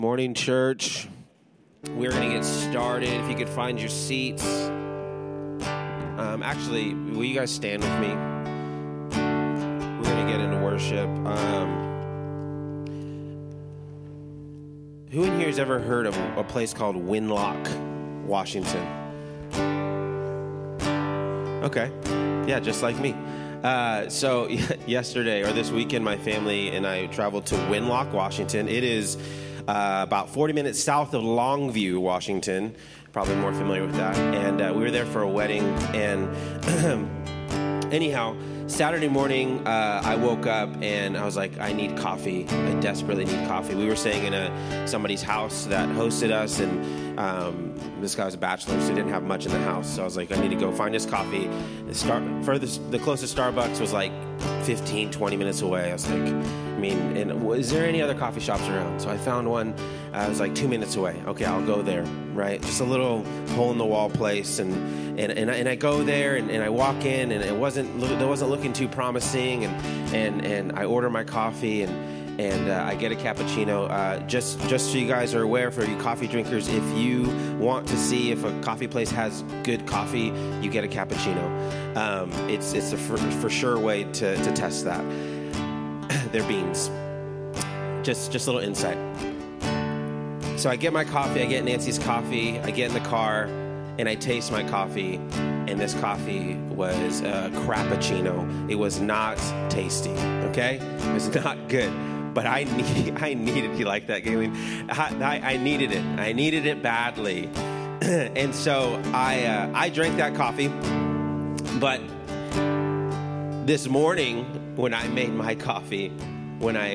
Morning, church. We're going to get started. If you could find your seats. Actually, will you guys stand with me? We're going to get into worship. Who in here has ever heard of a place called Winlock, Washington? Okay. Yeah, just like me. So yesterday or this weekend, my family and I traveled to Winlock, Washington. It is about 40 minutes south of Longview, Washington. Probably more familiar with that. And we were there for a wedding. And anyhow, Saturday morning, I woke up and I was like, I need coffee. I desperately need coffee. We were staying in somebody's house that hosted us, and this guy was a bachelor, so he didn't have much in the house. So I was like, I need to go find us coffee. The closest Starbucks was like 15, 20 minutes away. I was like, is there any other coffee shops around? So I found one. I was like 2 minutes away. Okay, I'll go there, right? Just a little hole-in-the-wall place, and I go there, and I walk in, and it wasn't looking too promising, and I order my coffee, and I get a cappuccino. Just so you guys are aware, for you coffee drinkers, if you want to see if a coffee place has good coffee, you get a cappuccino. It's a for sure way to test that. Their beans. Just a little insight. So I get my coffee, I get Nancy's coffee, I get in the car, and I taste my coffee, and this coffee was a crappuccino. It was not tasty, okay? It was not good. But I needed, you like that, Galen? I needed it. I needed it badly. And so I drank that coffee. But this morning, when I made my coffee, when I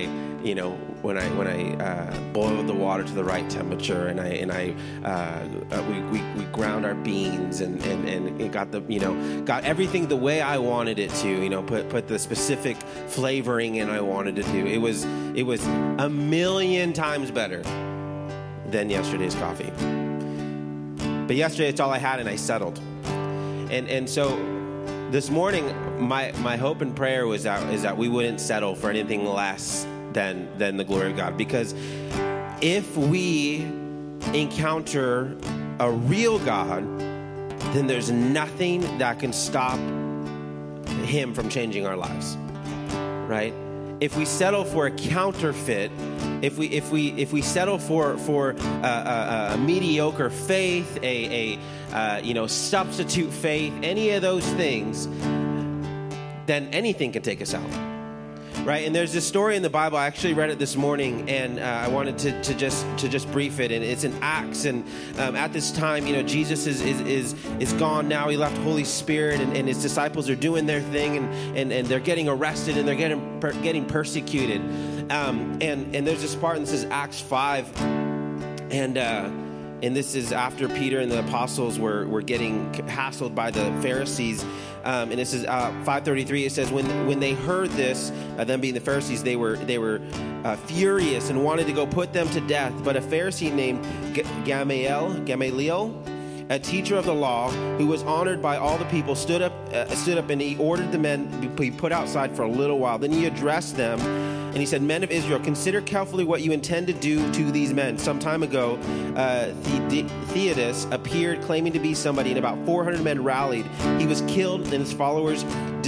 boiled the water to the right temperature, and we ground our beans and it got got everything the way I wanted it to, put the specific flavoring in I wanted it to. It was a million times better than yesterday's coffee. But yesterday it's all I had, and I settled. And so this morning, my hope and prayer was that we wouldn't settle for anything less than the glory of God. Because if we encounter a real God, then there's nothing that can stop Him from changing our lives, right? If we settle for a counterfeit, if we settle for a mediocre faith, a substitute faith, any of those things, then anything can take us out, right? And there's this story in the Bible. I actually read it this morning, and I wanted to just brief it. And it's in Acts. And at this time, Jesus is gone now. He left Holy Spirit, and his disciples are doing their thing, and they're getting arrested, and they're getting persecuted. And there's this part, and this is Acts 5, and this is after Peter and the apostles were getting hassled by the Pharisees. And this is 5:33. It says, when they heard this, them being the Pharisees, they were furious and wanted to go put them to death. But a Pharisee named Gamaliel, a teacher of the law, who was honored by all the people, stood up, and he ordered the men to be put outside for a little while. Then he addressed them, and he said, "Men of Israel, consider carefully what you intend to do to these men. Some time ago, Theudas appeared claiming to be somebody, and about 400 men rallied. He was killed, and his followers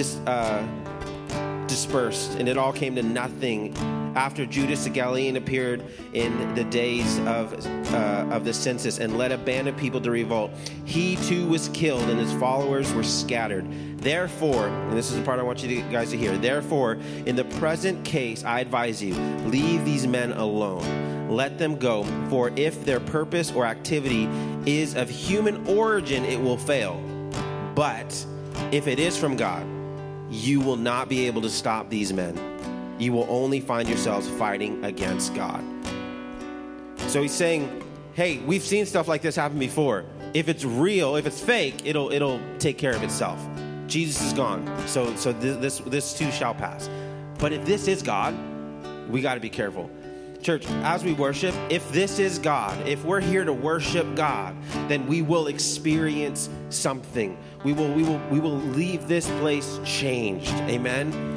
dispersed, and it all came to nothing after Judas the Galilean appeared in the days of the census and led a band of people to revolt. He too was killed, and his followers were scattered. Therefore," and this is the part I want you guys to hear, "therefore, in the present case, I advise you, leave these men alone. Let them go, for if their purpose or activity is of human origin, it will fail. But if it is from God, you will not be able to stop these men. You will only find yourselves fighting against God." So he's saying, hey, we've seen stuff like this happen before. If it's real, if it's fake, it'll take care of itself. Jesus is gone, so this too shall pass. But if this is God, we got to be careful. Church, as we worship, if this is God, if we're here to worship God, then we will experience something. We will leave this place changed. Amen.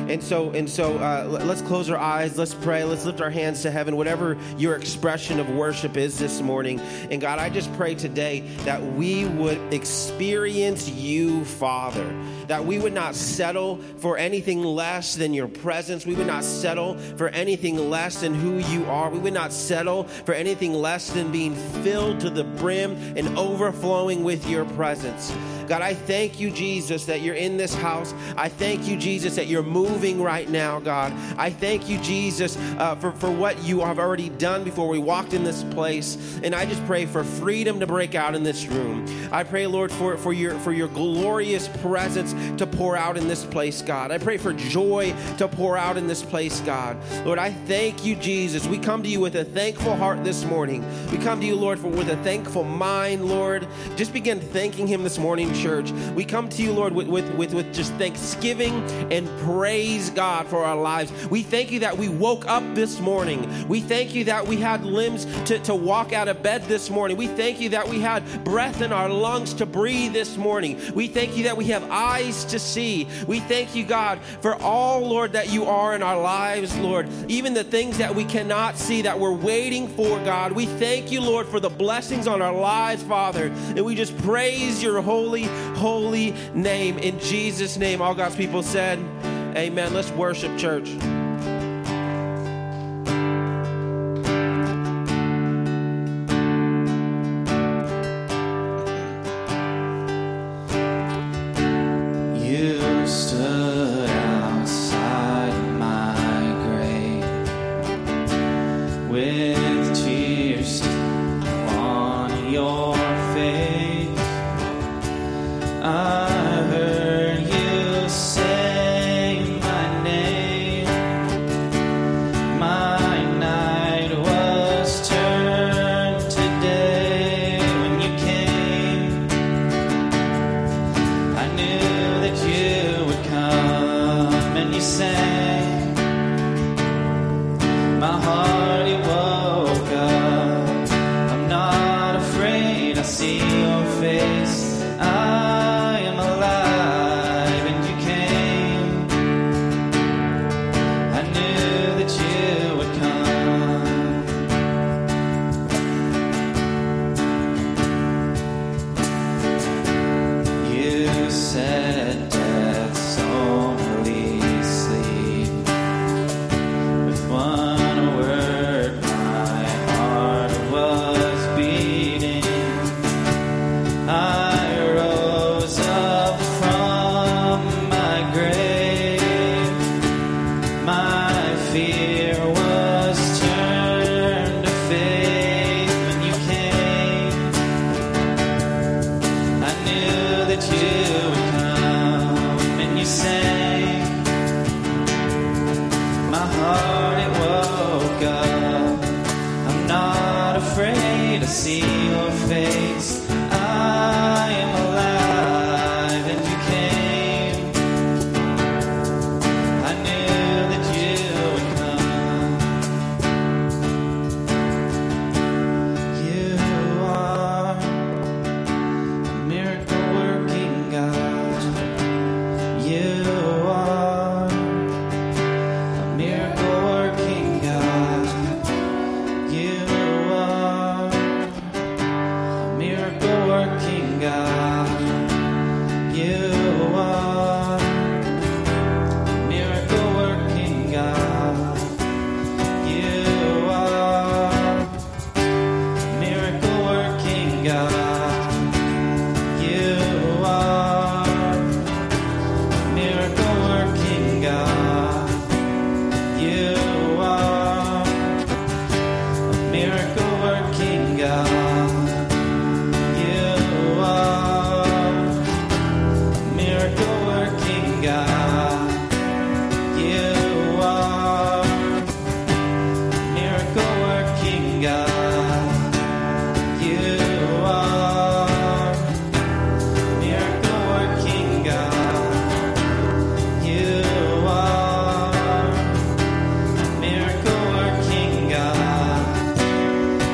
And so, let's close our eyes. Let's pray. Let's lift our hands to heaven, whatever your expression of worship is this morning. And God, I just pray today that we would experience you, Father, that we would not settle for anything less than your presence. We would not settle for anything less than who you are. We would not settle for anything less than being filled to the brim and overflowing with your presence. God, I thank you, Jesus, that you're in this house. I thank you, Jesus, that you're moving right now, God. I thank you, Jesus, for what you have already done before we walked in this place. And I just pray for freedom to break out in this room. I pray, Lord, for your glorious presence to pour out in this place, God. I pray for joy to pour out in this place, God. Lord, I thank you, Jesus. We come to you with a thankful heart this morning. We come to you, Lord, with a thankful mind, Lord. Just begin thanking him this morning, church. We come to you, Lord, with just thanksgiving and praise, God, for our lives. We thank you that we woke up this morning. We thank you that we had limbs to walk out of bed this morning. We thank you that we had breath in our lungs to breathe this morning. We thank you that we have eyes to see. We thank you, God, for all, Lord, that you are in our lives, Lord. Even the things that we cannot see that we're waiting for, God. We thank you, Lord, for the blessings on our lives, Father. And we just praise your holy name. In Jesus' name, all God's people said, amen. Let's worship, church. You stood outside my grave with tears on your face. I heard you say my name. My night was turned to day when you came. I knew that you would come, and you sang. My heart, it woke up. I'm not afraid, I see your face. I am alive, and you came. I knew that you would come. You said death's only sleep. With one word, my heart was beating. I rose up from my grave. My fear was turned to faith when you came. I knew that you would come, and you sang. My heart, it woke up. I'm not afraid to see your face. I am alive, and you came. I knew that you would come. You are a miracle working God. You are a miracle working God. You are a miracle working God. You are a miracle working God. You are a miracle working God. You are a miracle working God. You are a miracle working God. You are a miracle working God. You are a miracle working God. You are a miracle working God. You are a miracle working God.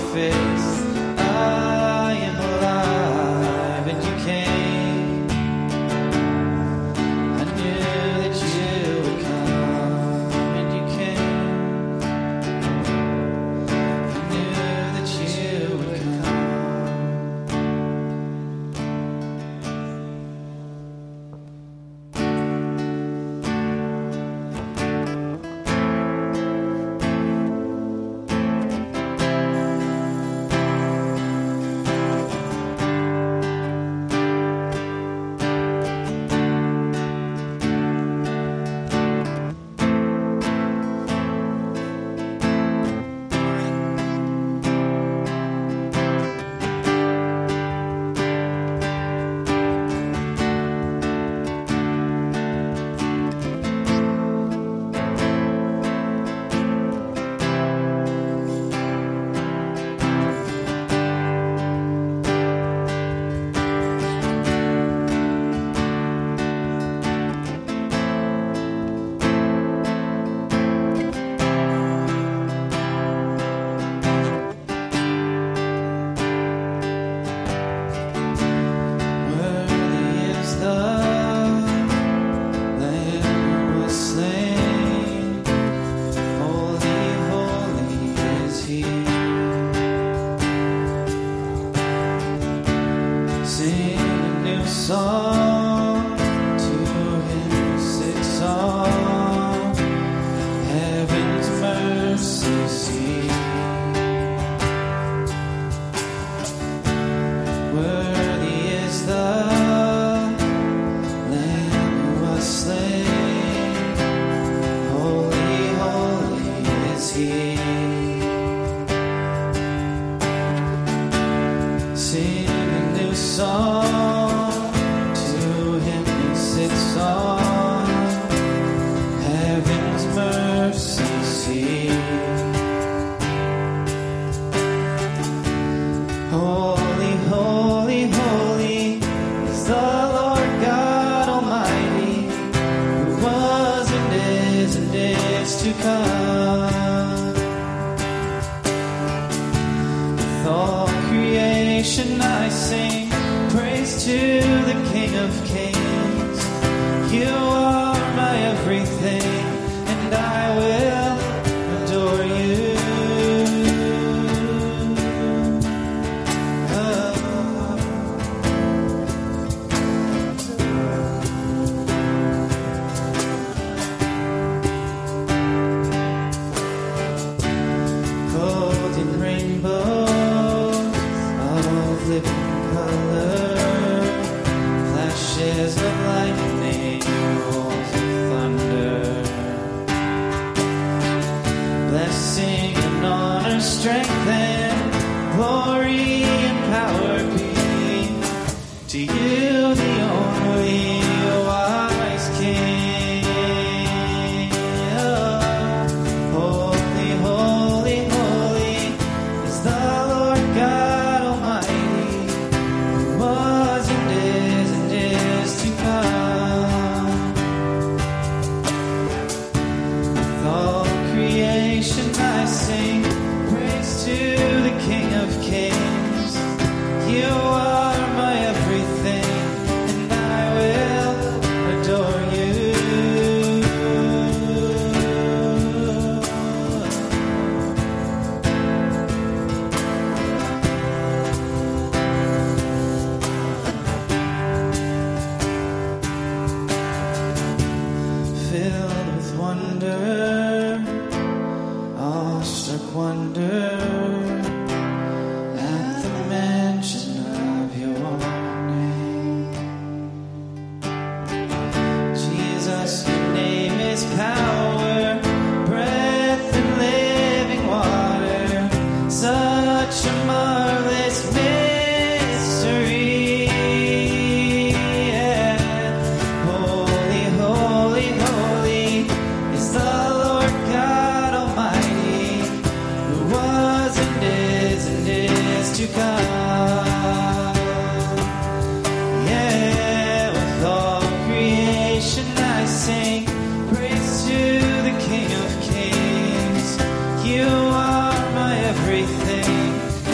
face. I am alive and you came. I knew that you would come and you came. I knew that you would come. Song to him, sick song, heaven's mercy seat. Worthy is the Lamb who was slain. Holy, holy is He. Sing a new song. Heaven's mercy seat. Holy, holy, holy is the Lord God Almighty, who was and is to come. With all creation I sing praise to the King of Kings. You are my everything, and I will adore you. Golden rainbows of living color, flashes of lightning, rolls of thunder. Blessing and honor, strength and glory and power be to you, the only wise King. Holy, holy, holy is the Lord God Almighty, who was and is to come. With all creation I sing praise to the King of Kings. You are my everything, and I will adore you. Filled with wonder, awestruck wonder at the mention of your name. Jesus, your name is power, breath and living water, such a marvelous mystery. Yeah. Holy, holy, holy is the Lord God Almighty, who was and is to come. Yeah, with all creation I sing praise to the King of Kings. You are my everything,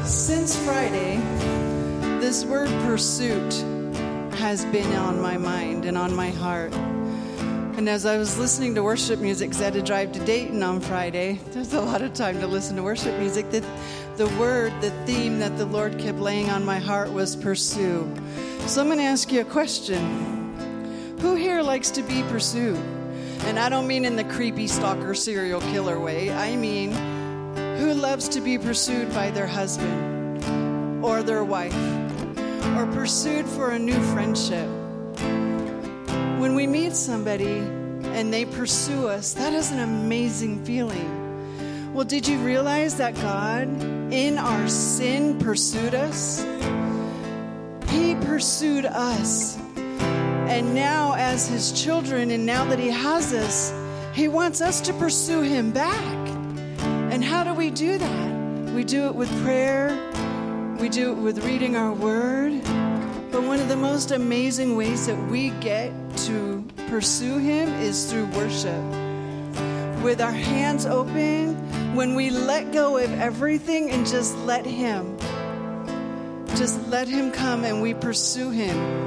Since Friday, this word pursuit has been on my mind and on my heart. And as I was listening to worship music, because I had to drive to Dayton on Friday, there's a lot of time to listen to worship music, that the theme that the Lord kept laying on my heart was pursue. So I'm going to ask you a question. Who here likes to be pursued? And I don't mean in the creepy stalker serial killer way. I mean, who loves to be pursued by their husband or their wife, or pursued for a new friendship? When we meet somebody and they pursue us, that is an amazing feeling. Well, did you realize that God, in our sin, pursued us? He pursued us. And now, as His children, and now that He has us, He wants us to pursue Him back. And how do we do that? We do it with prayer. We do it with reading our Word. But one of the most amazing ways that we get to pursue Him is through worship. With our hands open, when we let go of everything and just let Him come and we pursue Him.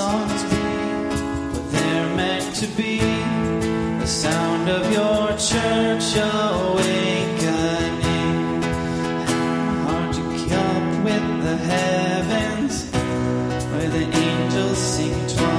songs be what they're meant to be? The sound of your church awakening. Hard to keep up with the heavens, where the angels sing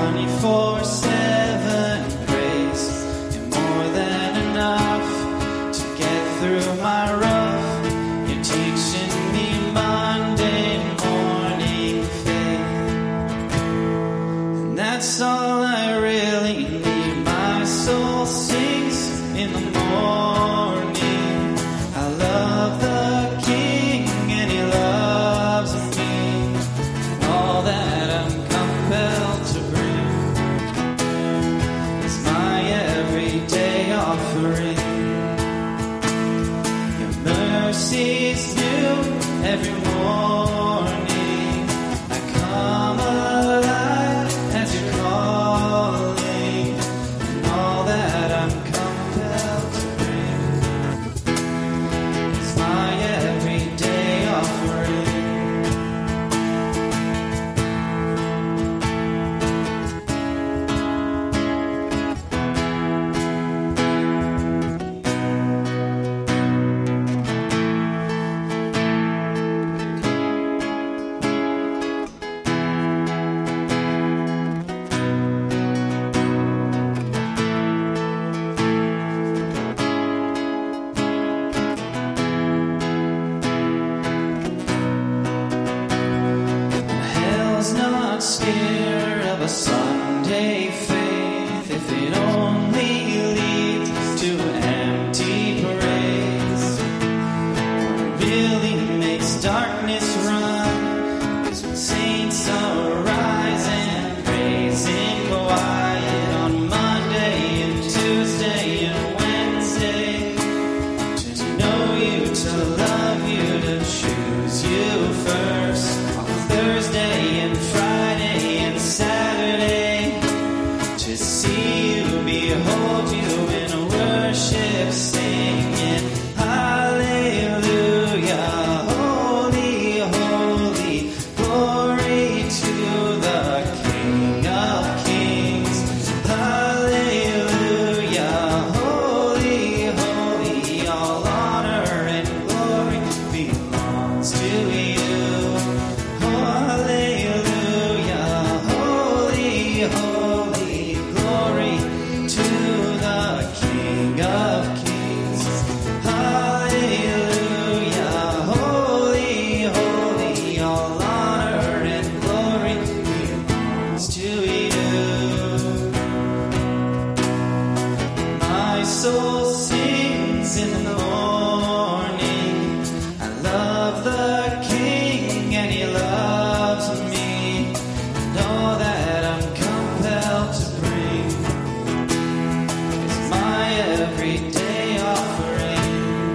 24/7 praise. You're more than enough to get through my rough. You're teaching me Monday morning faith, and that's all I really need. My soul sings in the morning. I love the King and He loves me. All that I'm compelled to bring is my everyday offering. Your mercy's new every morning. I come alive as you're calling, and all that I'm compelled to bring is my everyday offering. Hell's not scared of a Sunday faith if it only leads to empty praise. What really makes darkness run is when saints arise and praising quiet on Monday and Tuesday and Wednesday. To know you, to love you, to choose you first on Thursday and Friday and Saturday. To see you, behold you in worship, singing hallelujah, holy, holy, glory to the King of Kings. Hallelujah, holy, holy, all honor and glory belongs to you. Hallelujah, holy, holy, glory to the King of Kings. Hallelujah, holy, holy, all honor and glory belongs to you. My soul sings in the morning. I love the King and He loves me. And all that I'm compelled to bring is my everyday offering.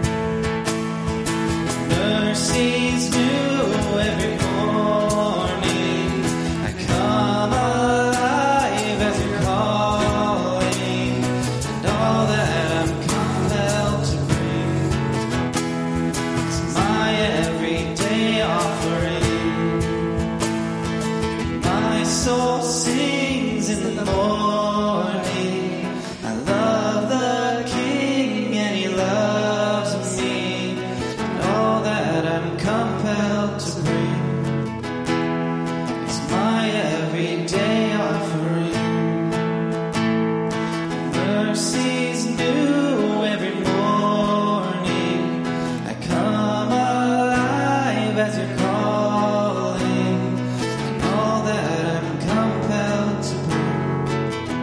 Mercies new every morning. I come alive as you're calling, and all that I'm compelled to bring is my everyday offering. My soul sings in the morning. I love the King and He loves me, and all that I'm compelled to bring is my everyday offering. Mercies new every morning. I come alive as you're calling, and all that I'm compelled to bring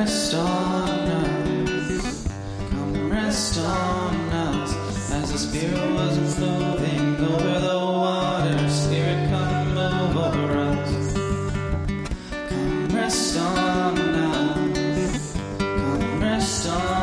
rest on us. Come rest on us. As the Spirit was moving over the water, Spirit, come move over us. Come rest on us. Come rest on us.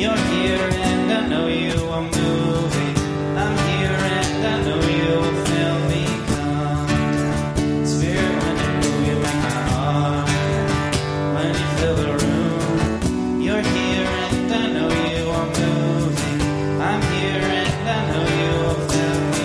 You're here and I know you are moving. I'm here and I know you will feel me come down. Spirit, when you move, you make my heart pound. When you fill the room, you're here and I know you are moving. I'm here and I know you will feel me.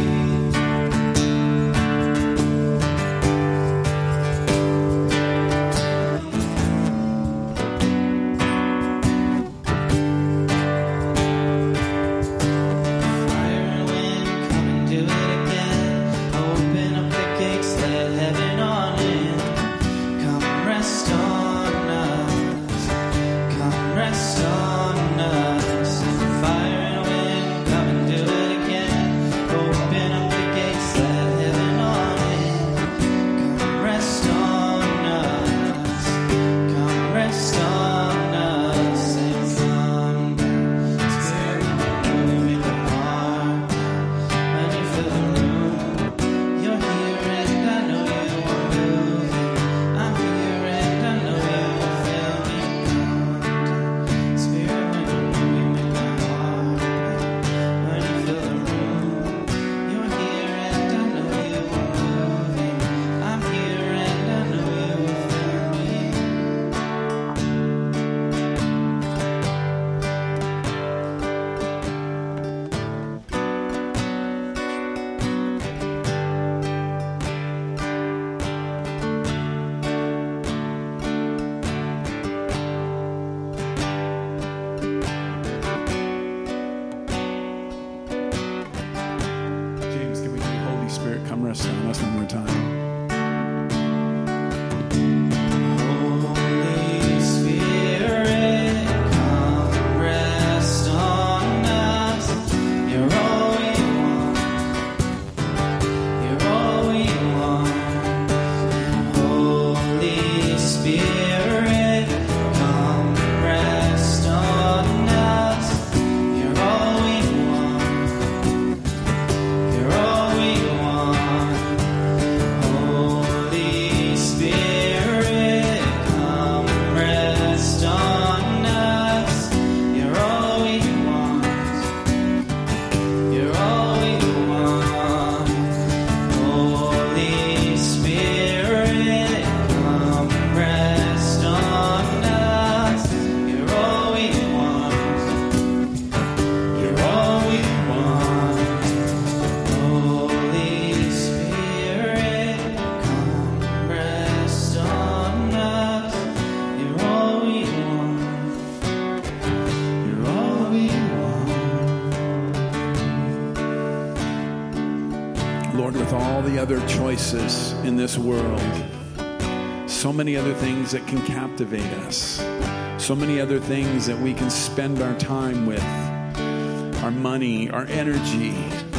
Other choices in this world, so many other things that can captivate us, so many other things that we can spend our time with, our money, our energy.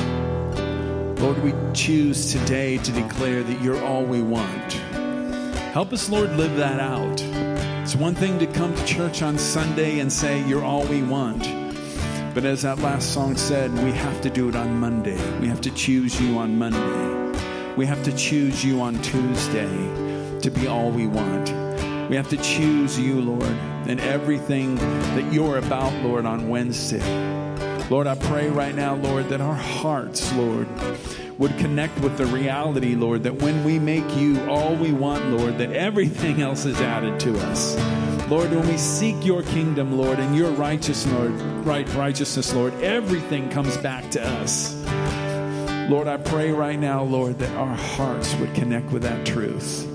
Lord, we choose today to declare that you're all we want. Help us, Lord, live that out. It's one thing to come to church on Sunday and say you're all we want. But as that last song said, we have to do it on Monday. We have to choose you on Monday. We have to choose you on Tuesday to be all we want. We have to choose you, Lord, and everything that you're about, Lord, on Wednesday. Lord, I pray right now, Lord, that our hearts, Lord, would connect with the reality, Lord, that when we make you all we want, Lord, that everything else is added to us. Lord, when we seek your kingdom, Lord, and your righteousness, Lord, everything comes back to us. Lord, I pray right now, Lord, that our hearts would connect with that truth.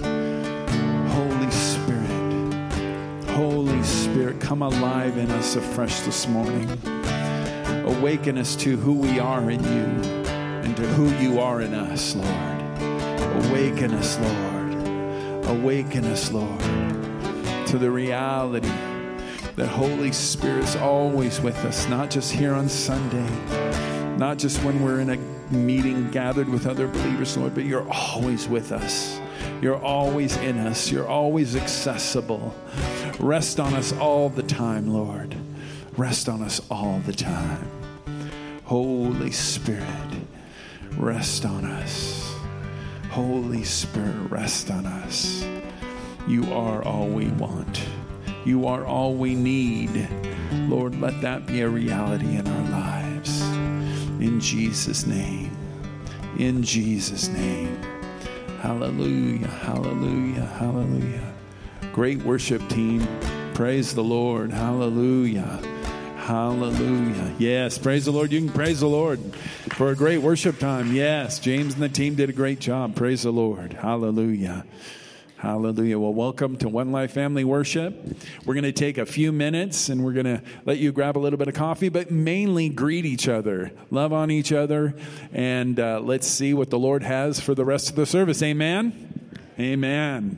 Holy Spirit, come alive in us afresh this morning. Awaken us to who we are in you and to who you are in us, Lord. Awaken us, Lord. Awaken us, Lord, to the reality that Holy Spirit's always with us, not just here on Sunday, not just when we're in a meeting gathered with other believers, Lord, but you're always with us. You're always in us. You're always accessible. Rest on us all the time, Lord. Rest on us all the time. Holy Spirit, rest on us. Holy Spirit, rest on us. You are all we want. You are all we need. Lord, let that be a reality in our lives. In Jesus' name. In Jesus' name. Hallelujah, hallelujah, hallelujah. Great worship team. Praise the Lord. Hallelujah. Hallelujah. Yes, praise the Lord. You can praise the Lord for a great worship time. Yes, James and the team did a great job. Praise the Lord. Hallelujah. Hallelujah. Well, welcome to One Life Family Worship. We're going to take a few minutes and we're going to let you grab a little bit of coffee, but mainly greet each other, love on each other, and let's see what the Lord has for the rest of the service. Amen? Amen.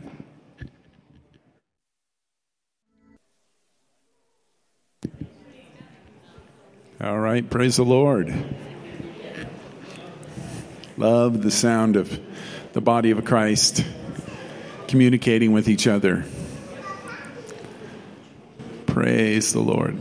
All right. Praise the Lord. Love the sound of the body of Christ communicating with each other. Praise the Lord.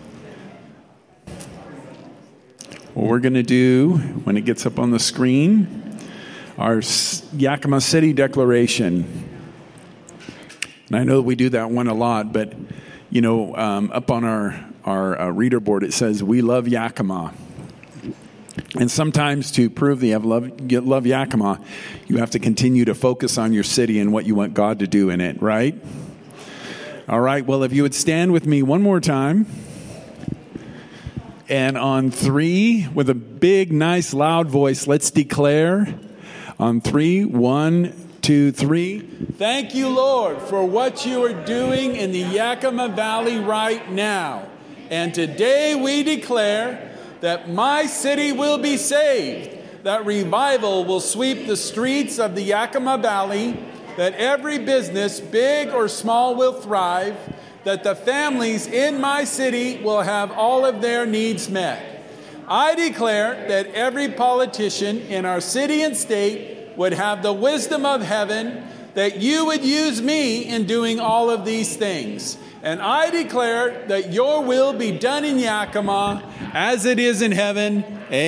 What we're going to do when it gets up on the screen, our Yakima City Declaration. And I know that we do that one a lot, but you know, up on our reader board it says, "We love Yakima." And sometimes to prove that you love Yakima, you have to continue to focus on your city and what you want God to do in it, right? All right, well, if you would stand with me one more time. And on 3, with a big, nice, loud voice, let's declare on 3, 1, 2, 3. Thank you, Lord, for what you are doing in the Yakima Valley right now. And today we declare that my city will be saved, that revival will sweep the streets of the Yakima Valley, that every business, big or small, will thrive, that the families in my city will have all of their needs met. I declare that every politician in our city and state would have the wisdom of heaven, that you would use me in doing all of these things. And I declare that your will be done in Yakima as it is in heaven.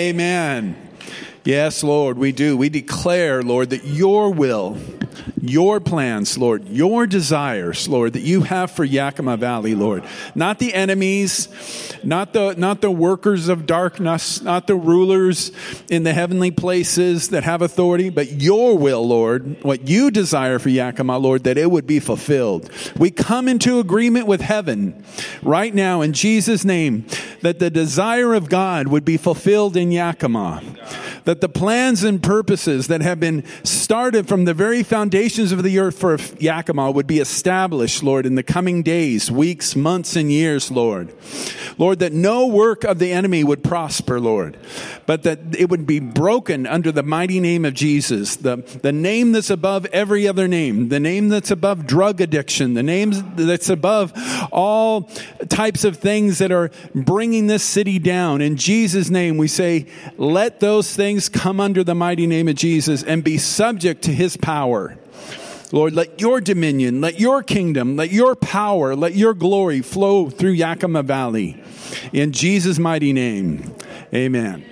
Amen. Yes, Lord, we do. We declare, Lord, that your will, your plans, Lord, your desires, Lord, that you have for Yakima Valley, Lord, not the enemies, not the workers of darkness, not the rulers in the heavenly places that have authority, but your will, Lord, what you desire for Yakima, Lord, that it would be fulfilled. We come into agreement with heaven right now in Jesus' name, that the desire of God would be fulfilled in Yakima. That the plans and purposes that have been started from the very foundations of the earth for Yakima would be established, Lord, in the coming days, weeks, months, and years, Lord. Lord, that no work of the enemy would prosper, Lord, but that it would be broken under the mighty name of Jesus, the name that's above every other name, the name that's above drug addiction, the name that's above all types of things that are bringing this city down. In Jesus' name, we say, let those things come under the mighty name of Jesus and be subject to his power. Lord, let your dominion, let your kingdom, let your power, let your glory flow through Yakima Valley. In Jesus' mighty name, amen.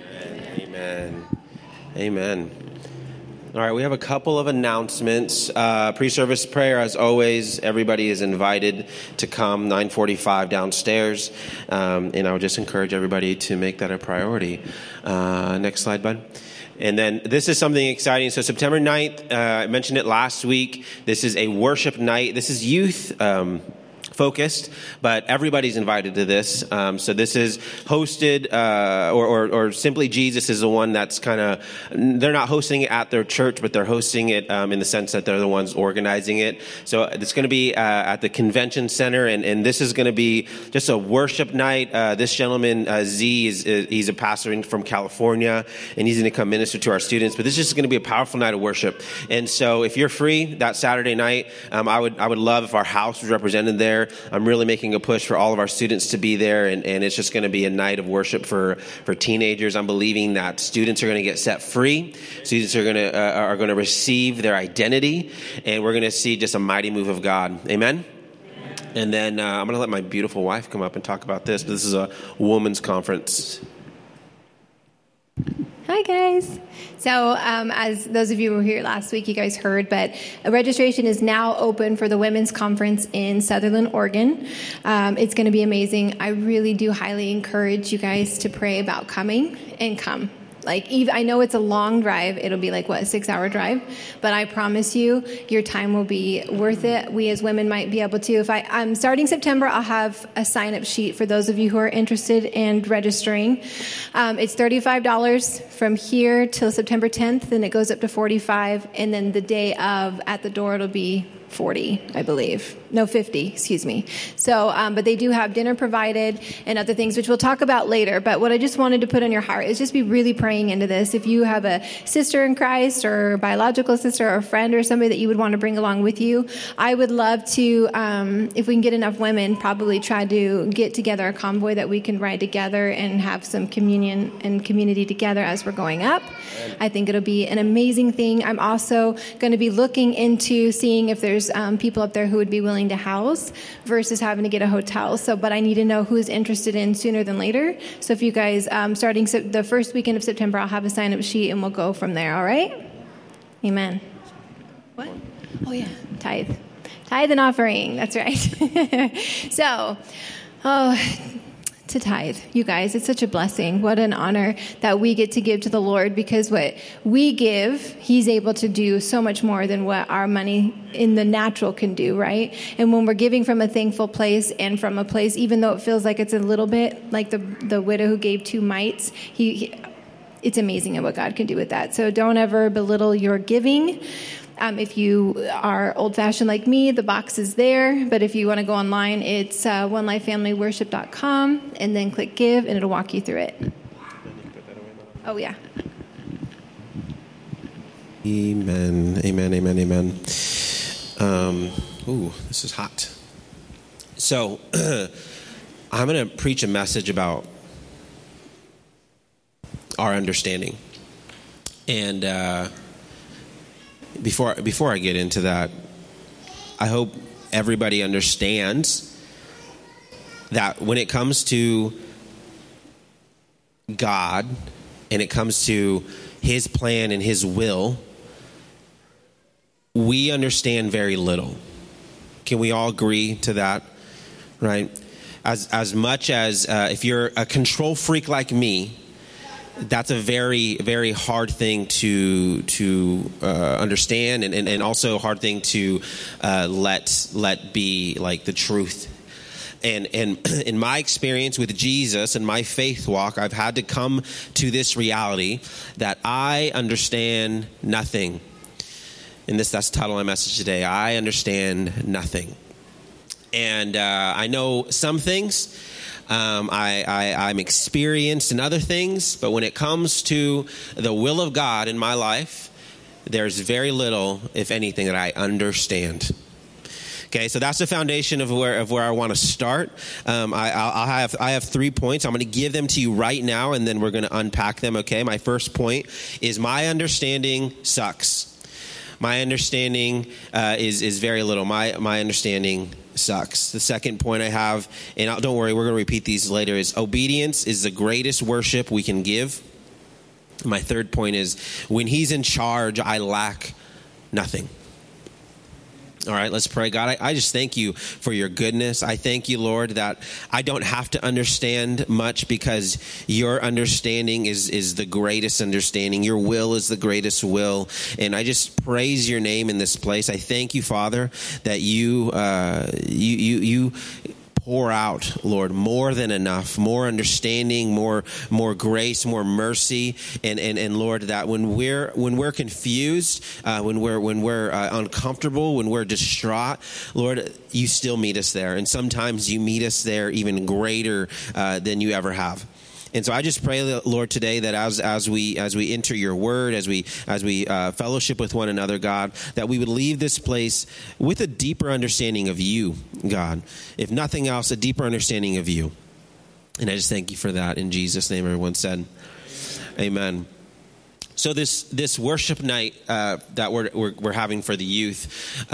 Amen. Amen. All right, we have a couple of announcements. Pre-service prayer, as always, everybody is invited to come 9:45 downstairs. And I would just encourage everybody to make that a priority. Next slide, bud. And then this is something exciting. So September 9th, I mentioned it last week. This is a worship night. This is youth focused, but everybody's invited to this. So this is hosted, or Simply Jesus is the one that's kind of, they're not hosting it at their church, but they're hosting it in the sense that they're the ones organizing it. So it's going to be at the convention center, and this is going to be just a worship night. This gentleman, Z, he's a pastor from California, and he's going to come minister to our students. But this is just going to be a powerful night of worship. And so if you're free that Saturday night, I would love if our house was represented there. I'm really making a push for all of our students to be there, and it's just going to be a night of worship for teenagers. I'm believing that students are going to get set free. Students are going to receive their identity, and we're going to see just a mighty move of God. Amen? And then I'm going to let my beautiful wife come up and talk about this, but this is a women's conference. Hi, guys. So as those of you who were here last week, you guys heard, but registration is now open for the Women's Conference in Sutherland, Oregon. It's going to be amazing. I really do highly encourage you guys to pray about coming and come. Like, I know it's a long drive. It'll be like, a 6-hour drive? But I promise you, your time will be worth it. We as women might be able to. If I'm starting September, I'll have a sign-up sheet for those of you who are interested in registering. It's $35 from here till September 10th, then it goes up to $45, and then the day of, at the door, it'll be $40, I believe. No, $50, excuse me. So, but they do have dinner provided and other things, which we'll talk about later. But what I just wanted to put on your heart is just be really praying into this. If you have a sister in Christ or a biological sister or a friend or somebody that you would want to bring along with you, I would love to, if we can get enough women, probably try to get together a convoy that we can ride together and have some communion and community together as we're going up. I think it'll be an amazing thing. I'm also going to be looking into seeing if there's people up there who would be willing to house versus having to get a hotel. So, but I need to know who's interested in sooner than later. So if you guys, starting the first weekend of September, I'll have a sign-up sheet and we'll go from there. All right? Amen. What? Oh, yeah. Tithe and offering. That's right. So, to tithe. You guys, it's such a blessing. What an honor that we get to give to the Lord, because what we give, He's able to do so much more than what our money in the natural can do, right? And when we're giving from a thankful place and from a place, even though it feels like it's a little bit like the widow who gave 2 mites, it's amazing at what God can do with that. So don't ever belittle your giving. If you are old-fashioned like me, the box is there. But if you want to go online, it's onelifefamilyworship.com, and then click give, and it'll walk you through it. Oh, yeah. Amen. Amen. Amen. Amen. This is hot. So I'm going to preach a message about our understanding. And before I get into that, I hope everybody understands that when it comes to God and it comes to His plan and His will, we understand very little. Can we all agree to that? Right? As much as if you're a control freak like me, that's a very, very hard thing to understand, and also a hard thing to let be like the truth. And in my experience with Jesus and my faith walk, I've had to come to this reality that I understand nothing. And that's the title of my message today. I understand nothing. And I know some things. I'm experienced in other things, but when it comes to the will of God in my life, there's very little, if anything, that I understand. Okay, so that's the foundation of where I want to start. I have 3 points. I'm going to give them to you right now, and then we're going to unpack them. Okay, my first point is my understanding sucks. My understanding is very little. My understanding sucks. The second point I have, and don't worry, we're going to repeat these later, is obedience is the greatest worship we can give. My third point is when He's in charge, I lack nothing. All right, let's pray. God, I just thank you for your goodness. I thank you, Lord, that I don't have to understand much because your understanding is the greatest understanding. Your will is the greatest will. And I just praise your name in this place. I thank you, Father, that you pour out, Lord, more than enough, more understanding, more grace, more mercy, and Lord, that when we're confused, when we're uncomfortable, when we're distraught, Lord, you still meet us there, and sometimes you meet us there even greater than you ever have. And so I just pray, Lord, today that as we enter your word, as we fellowship with one another, God, that we would leave this place with a deeper understanding of you, God. If nothing else, a deeper understanding of you. And I just thank you for that. In Jesus' name, everyone said, amen. So this worship night that we're having for the youth,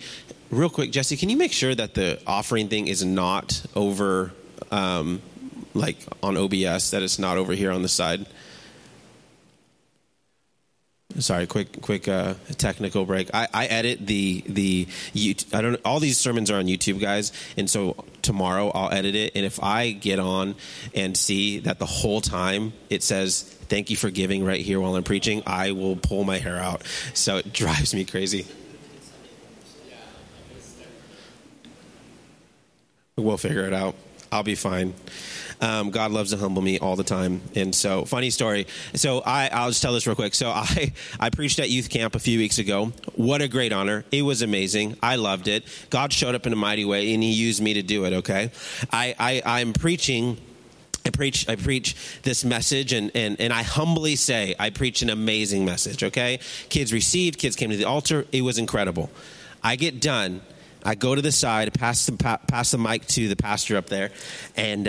real quick, Jesse, can you make sure that the offering thing is not over like on OBS, that it's not over here on the side. Sorry, quick technical break. I edit the all these sermons are on YouTube, guys, and so tomorrow I'll edit it, and if I get on and see that the whole time it says thank you for giving right here while I'm preaching, I will pull my hair out. So it drives me crazy. We'll figure it out. I'll be fine. God loves to humble me all the time. And so, funny story. So I'll just tell this real quick. So I preached at youth camp a few weeks ago. What a great honor. It was amazing. I loved it. God showed up in a mighty way, and he used me to do it, okay? I'm preaching. I preach this message, and I humbly say I preach an amazing message, okay? Kids received. Kids came to the altar. It was incredible. I get done. I go to the side, pass the mic to the pastor up there, and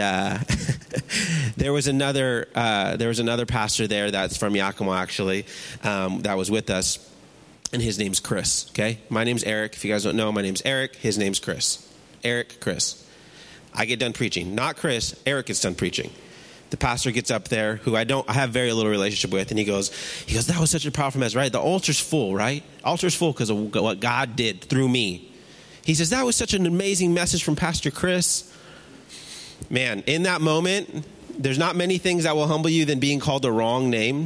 there was another pastor there that's from Yakima, actually, that was with us, and his name's Chris. Okay, my name's Eric. If you guys don't know, my name's Eric. His name's Chris. Eric, Chris. I get done preaching, not Chris. Eric gets done preaching. The pastor gets up there, who I have very little relationship with, and he goes, that was such a powerful message, right? The altar's full, right? Altar's full because of what God did through me. He says, that was such an amazing message from Pastor Chris. Man, in that moment, there's not many things that will humble you than being called the wrong name.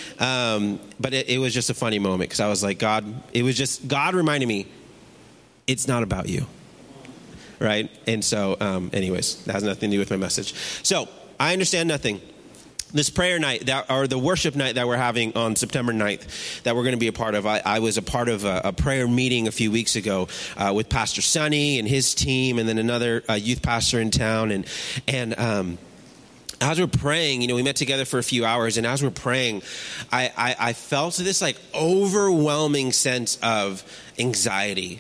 But it was just a funny moment because I was like, God reminded me, it's not about you. Right? And so, anyways, that has nothing to do with my message. So, I understand nothing. This prayer night, or the worship night that we're having on September 9th, that we're going to be a part of, I was a part of a prayer meeting a few weeks ago with Pastor Sonny and his team, and then another youth pastor in town. And as we're praying, we met together for a few hours, and as we're praying, I felt this like overwhelming sense of anxiety.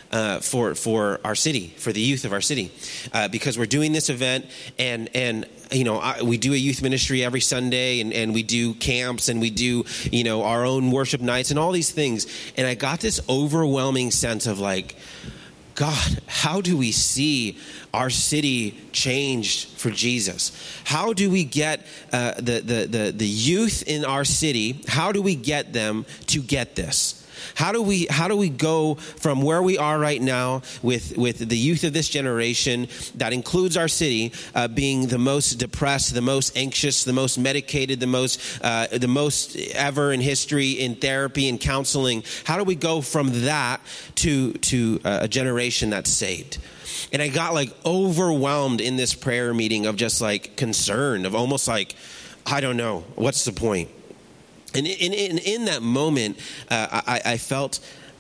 For our city, for the youth of our city, because we're doing this event, and we do a youth ministry every Sunday, and we do camps, and we do our own worship nights and all these things, and I got this overwhelming sense of like, God, how do we see our city changed for Jesus? How do we get the youth in our city? How do we get them to get this? How do we go from where we are right now with the youth of this generation that includes our city being the most depressed, the most anxious, the most medicated, the most ever in history in therapy and counseling? How do we go from that to a generation that's saved? And I got like overwhelmed in this prayer meeting of just like concern, of almost like, I don't know, what's the point? And in that moment, I felt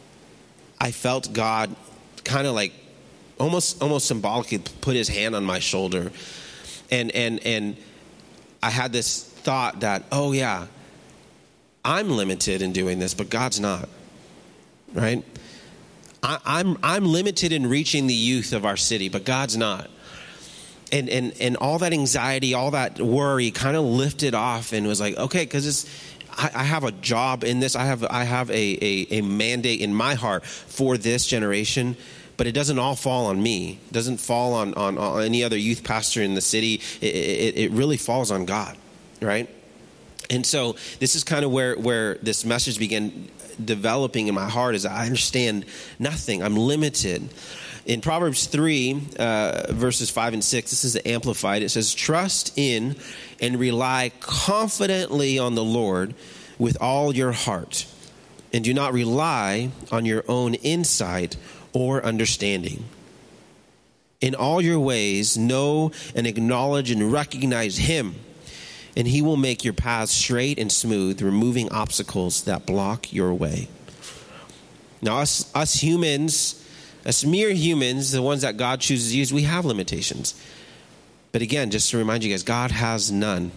God kind of like almost symbolically put his hand on my shoulder, and I had this thought that, oh yeah, I'm limited in doing this, but God's not, right? I'm limited in reaching the youth of our city, but God's not. And all that anxiety, all that worry kind of lifted off and was like, okay, because I have a job in this. I have a mandate in my heart for this generation, but it doesn't all fall on me. It doesn't fall on any other youth pastor in the city. It really falls on God, right? And so this is kind of where this message began developing in my heart, is I understand nothing. I'm limited. In Proverbs 3, verses 5 and 6, this is the Amplified. It says, trust in and rely confidently on the Lord with all your heart, and do not rely on your own insight or understanding. In all your ways, know and acknowledge and recognize him, and he will make your paths straight and smooth, removing obstacles that block your way. Now, us humans, us mere humans, the ones that God chooses to use, we have limitations. But again, just to remind you guys, God has none.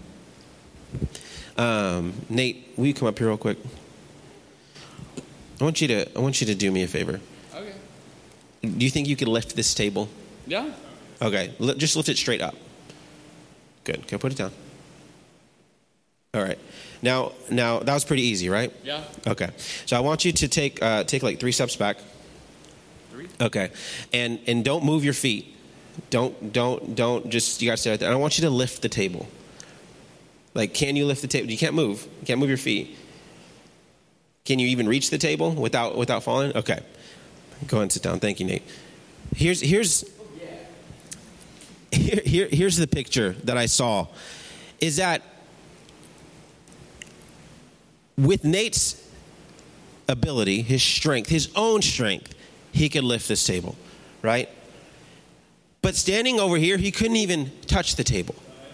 Nate, will you come up here real quick? I want you to do me a favor. Okay. Do you think you could lift this table? Yeah. Okay, just lift it straight up. Good. Okay, put it down. All right. Now that was pretty easy, right? Yeah. Okay. So I want you to take like 3 steps back. 3. Okay. And don't move your feet. Don't just, you got to stay right there. I want you to lift the table. Like, can you lift the table? You can't move. You can't move your feet. Can you even reach the table without falling? Okay. Go ahead and sit down. Thank you, Nate. Here's the picture that I saw, is that with Nate's ability, his strength, his own strength, he could lift this table, right? But standing over here, he couldn't even touch the table.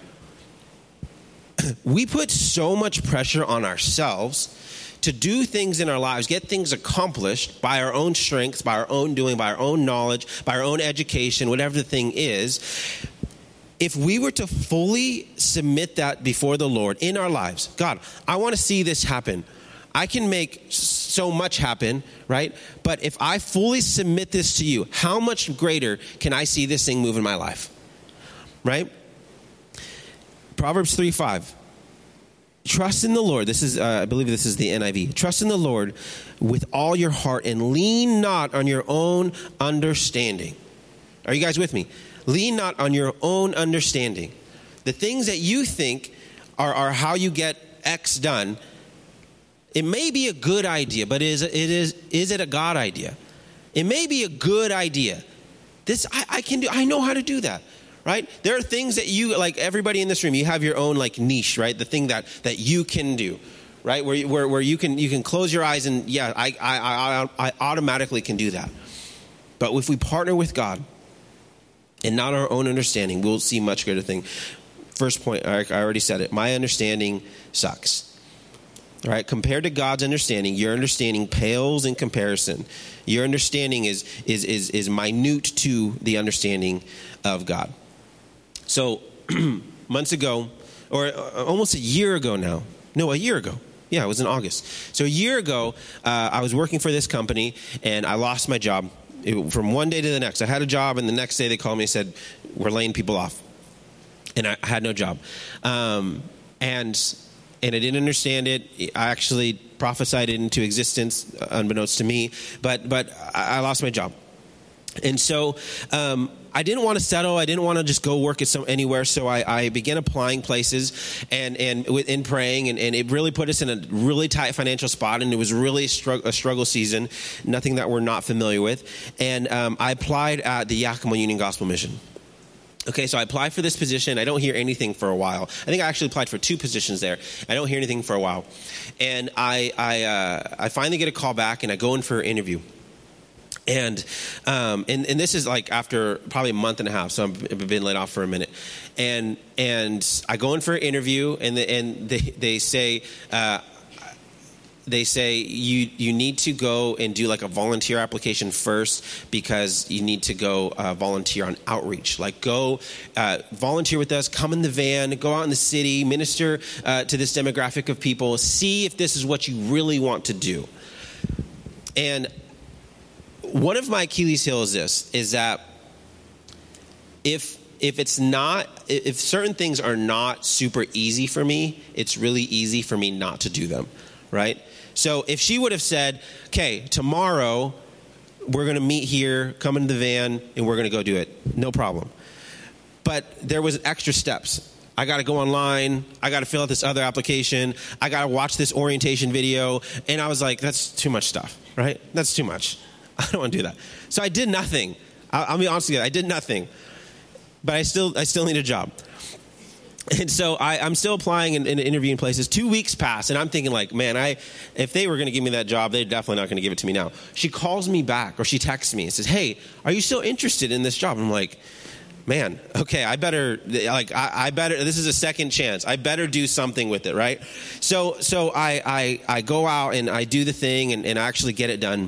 We put so much pressure on ourselves to do things in our lives, get things accomplished by our own strengths, by our own doing, by our own knowledge, by our own education, whatever the thing is. If we were to fully submit that before the Lord in our lives, God, I want to see this happen. I can make so much happen, right? But if I fully submit this to you, how much greater can I see this thing move in my life, right? Proverbs 3:5. Trust in the Lord. This is, I believe this is the NIV. Trust in the Lord with all your heart and lean not on your own understanding. Are you guys with me? Lean not on your own understanding. The things that you think are how you get X done, it may be a good idea, but is it a God idea? It may be a good idea. This I can do. I know how to do that. Right? There are things that you, like everybody in this room, you have your own like niche, right? The thing that you can do, right? Where you can close your eyes and yeah, I automatically can do that. But if we partner with God and not our own understanding, we'll see much greater thing. First point, I already said it. My understanding sucks. All right? Compared to God's understanding, your understanding pales in comparison. Your understanding is minute to the understanding of God. So months ago, or almost a year ago now. No, a year ago. Yeah, it was in August. So a year ago, I was working for this company, and I lost my job from one day to the next. I had a job, and the next day they called me and said, we're laying people off. And I had no job. And I didn't understand it. I actually prophesied it into existence, unbeknownst to me. But I lost my job. And so I didn't want to settle. I didn't want to just go work at anywhere. So I began applying places and in praying, and it really put us in a really tight financial spot. And it was really a struggle season, nothing that we're not familiar with. And I applied at the Yakima Union Gospel Mission. Okay, so I applied for this position. I don't hear anything for a while. I think I actually applied for 2 positions there. I don't hear anything for a while. And I finally get a call back, and I go in for an interview. And this is like after probably a month and a half, so I've been laid off for a minute. And I go in for an interview, and they say you need to go and do like a volunteer application first, because you need to go volunteer on outreach. Like go volunteer with us, come in the van, go out in the city, minister to this demographic of people, see if this is what you really want to do. And one of my Achilles heels is that if certain things are not super easy for me, it's really easy for me not to do them, right? So if she would have said, okay, tomorrow we're going to meet here, come in the van, and we're going to go do it, no problem. But there was extra steps. I got to go online. I got to fill out this other application. I got to watch this orientation video. And I was like, that's too much stuff, right? That's too much. I don't want to do that. So I did nothing. I'll be honest with you. I did nothing. But I still need a job. And so I'm still applying and interviewing places. 2 weeks pass, and I'm thinking like, man, if they were going to give me that job, they're definitely not going to give it to me now. She calls me back, or she texts me and says, hey, are you still interested in this job? I'm like, man, okay, I better, this is a second chance. I better do something with it, right? So I go out and I do the thing and I actually get it done.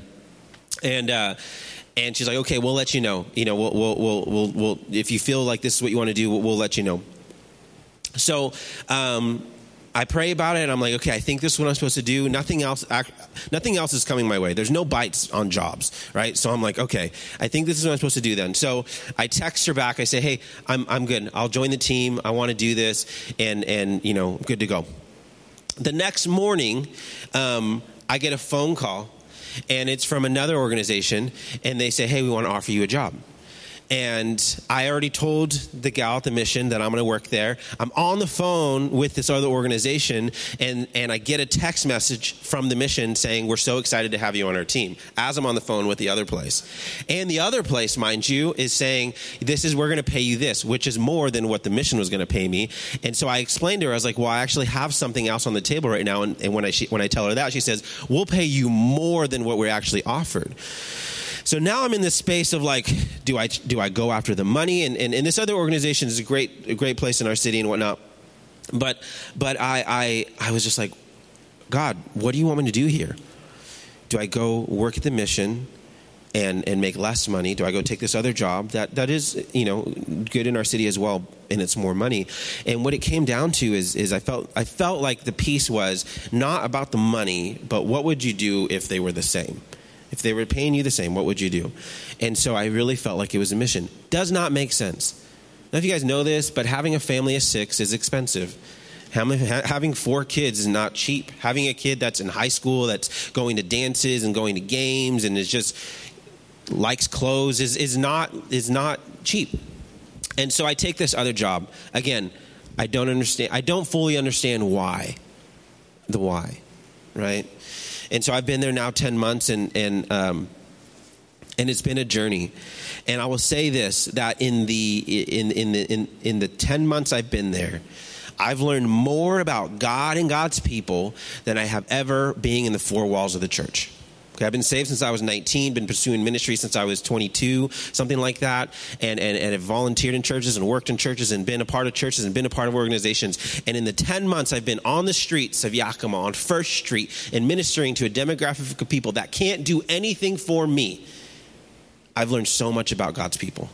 And she's like, okay, we'll let you know. You know, we'll if you feel like this is what you want to do, we'll let you know. So I pray about it, and I'm like, okay, I think this is what I'm supposed to do. Nothing else is coming my way. There's no bites on jobs, right? So I'm like, okay, I think this is what I'm supposed to do then. So I text her back. I say, hey, I'm good. I'll join the team. I want to do this, and you know, good to go. The next morning, I get a phone call. And it's from another organization, and they say, hey, we want to offer you a job. And I already told the gal at the mission that I'm going to work there. I'm on the phone with this other organization, and I get a text message from the mission saying, we're so excited to have you on our team, as I'm on the phone with the other place. And the other place, mind you, is saying, we're going to pay you this, which is more than what the mission was going to pay me. And so I explained to her, I was like, well, I actually have something else on the table right now. And when I tell her that, she says, we'll pay you more than what we're actually offered. So now I'm in this space of like, do I go after the money? And this other organization is a great place in our city and whatnot. But I was just like, God, what do you want me to do here? Do I go work at the mission and make less money? Do I go take this other job that is, good in our city as well, and it's more money? And what it came down to is I felt like the piece was not about the money, but what would you do if they were the same? If they were paying you the same, what would you do? And so I really felt like it was a mission. Does not make sense. Now, if you guys know this, but having a family of 6 is expensive. Having 4 kids is not cheap. Having a kid that's in high school, that's going to dances and going to games and is just likes clothes is not cheap. And so I take this other job. Again, I don't fully understand why. The why, right? And so I've been there now 10 months, and it's been a journey. And I will say this, that in the 10 months I've been there, I've learned more about God and God's people than I have ever being in the 4 walls of the church. Okay, I've been saved since I was 19, been pursuing ministry since I was 22, something like that, and have volunteered in churches and worked in churches and been a part of churches and been a part of organizations. And in the 10 months I've been on the streets of Yakima, on First Street, and ministering to a demographic of people that can't do anything for me, I've learned so much about God's people.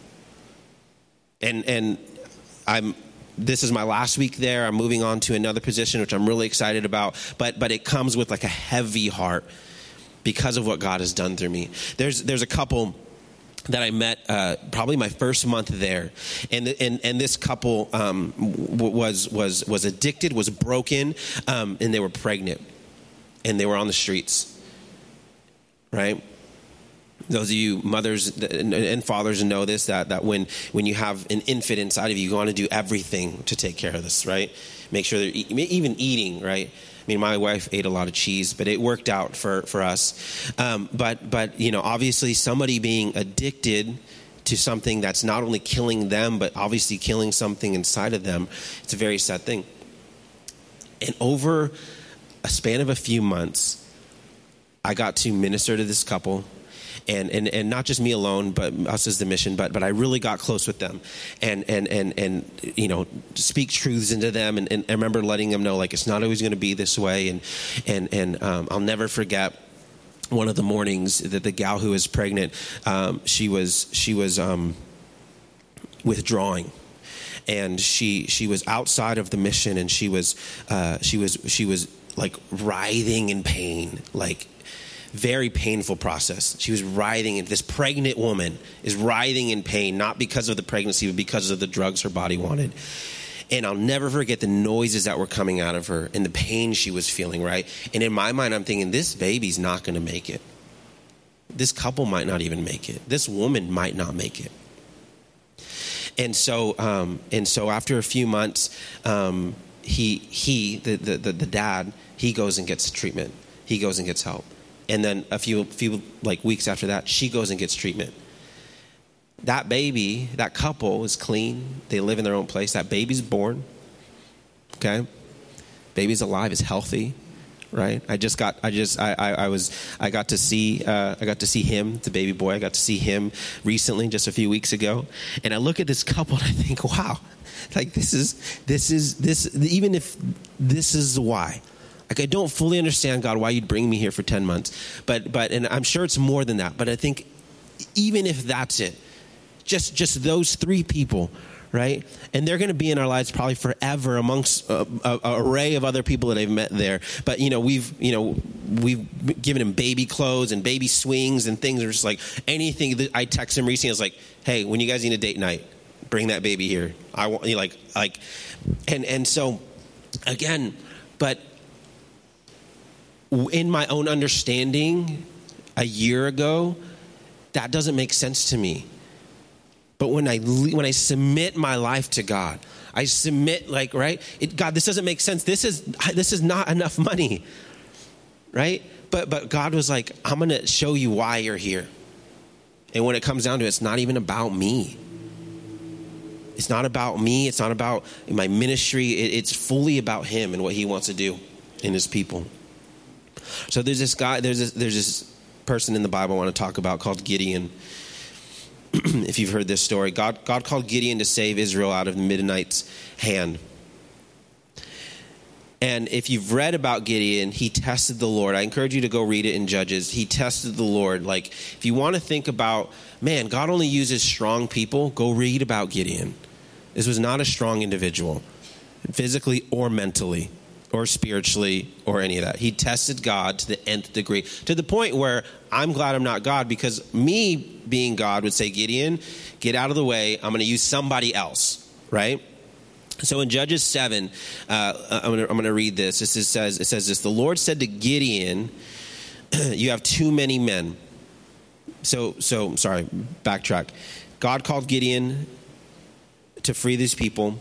And this is my last week there. I'm moving on to another position, which I'm really excited about, but it comes with like a heavy heart, because of what God has done through me. There's a couple that I met probably my first month there, and this couple was addicted, was broken, and they were pregnant, and they were on the streets. Right? Those of you mothers and fathers know this, that when you have an infant inside of you, you want to do everything to take care of this, right? Make sure they're even eating, right? I mean, my wife ate a lot of cheese, but it worked out for us. But obviously somebody being addicted to something that's not only killing them, but obviously killing something inside of them, it's a very sad thing. And over a span of a few months, I got to minister to this couple. And not just me alone, but us as the mission, but I really got close with them and speak truths into them. And I remember letting them know, like, it's not always going to be this way. And I'll never forget one of the mornings that the gal who was pregnant, she was withdrawing. And she was outside of the mission, and she was like writhing in pain, like very painful process. She was writhing, and this pregnant woman is writhing in pain, not because of the pregnancy, but because of the drugs her body wanted. And I'll never forget the noises that were coming out of her and the pain she was feeling, right? And in my mind, I'm thinking, this baby's not going to make it. This couple might not even make it. This woman might not make it. And so after a few months, the dad, he goes and gets treatment. He goes and gets help. And then a few like weeks after that, she goes and gets treatment. That baby, that couple is clean. They live in their own place. That baby's born. Okay? Baby's alive, is healthy, right? I got to see him, the baby boy. I got to see him recently, just a few weeks ago. And I look at this couple and I think, wow, like this is even if this is why. Like, I don't fully understand, God, why you'd bring me here for 10 months. But and I'm sure it's more than that. But I think even if that's it, just those 3 people, right? And they're going to be in our lives probably forever amongst an array of other people that I've met there. But, we've given them baby clothes and baby swings and things. Are just like anything that I text them recently. I was like, hey, when you guys need a date night, bring that baby here. I want you and so again, but in my own understanding a year ago, that doesn't make sense to me. But when I submit my life to God, I submit, like, right? God, this doesn't make sense. This is not enough money, right? But God was like, I'm going to show you why you're here. And when it comes down to it, it's not even about me. It's not about me. It's not about my ministry. It's fully about him and what he wants to do in his people. So there's this guy, there's this person in the Bible I want to talk about called Gideon. If you've heard this story, God called Gideon to save Israel out of Midianite's hand. And if you've read about Gideon, he tested the Lord. I encourage you to go read it in Judges. He tested the Lord. Like, if you want to think about, man, God only uses strong people, go read about Gideon. This was not a strong individual, physically or mentally or spiritually or any of that. He tested God to the nth degree, to the point where I'm glad I'm not God, because me being God would say, Gideon, get out of the way. I'm going to use somebody else, right? So in Judges 7, I'm going to read this. It says this: the Lord said to Gideon, you have too many men. So sorry, backtrack. God called Gideon to free these people,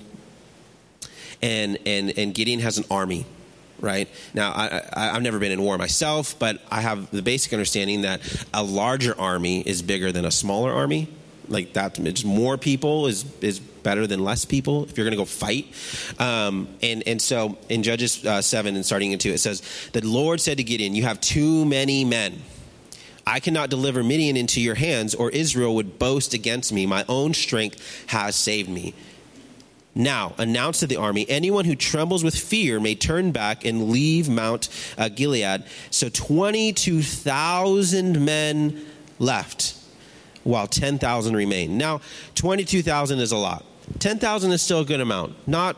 and Gideon has an army, right? Now, I've never been in war myself, but I have the basic understanding that a larger army is bigger than a smaller army. Like that, just more people is better than less people if you're going to go fight. And so in Judges 7 and starting into it says, the Lord said to Gideon, you have too many men. I cannot deliver Midian into your hands, or Israel would boast against me. My own strength has saved me. Now, announce to the army, anyone who trembles with fear may turn back and leave Mount Gilead. So 22,000 men left, while 10,000 remain. Now, 22,000 is a lot. 10,000 is still a good amount. Not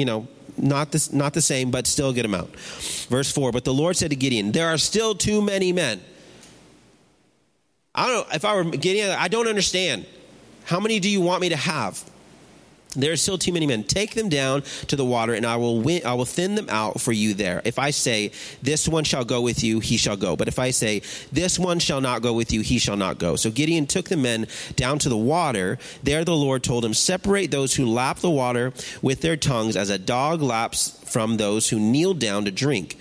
the same, but still a good amount. Verse 4, but the Lord said to Gideon, there are still too many men. I don't know, if I were Gideon, I don't understand. How many do you want me to have? There are still too many men. Take them down to the water, and I will thin them out for you there. If I say, this one shall go with you, he shall go. But if I say, this one shall not go with you, he shall not go. So Gideon took the men down to the water. There the Lord told him, separate those who lap the water with their tongues as a dog laps from those who kneel down to drink.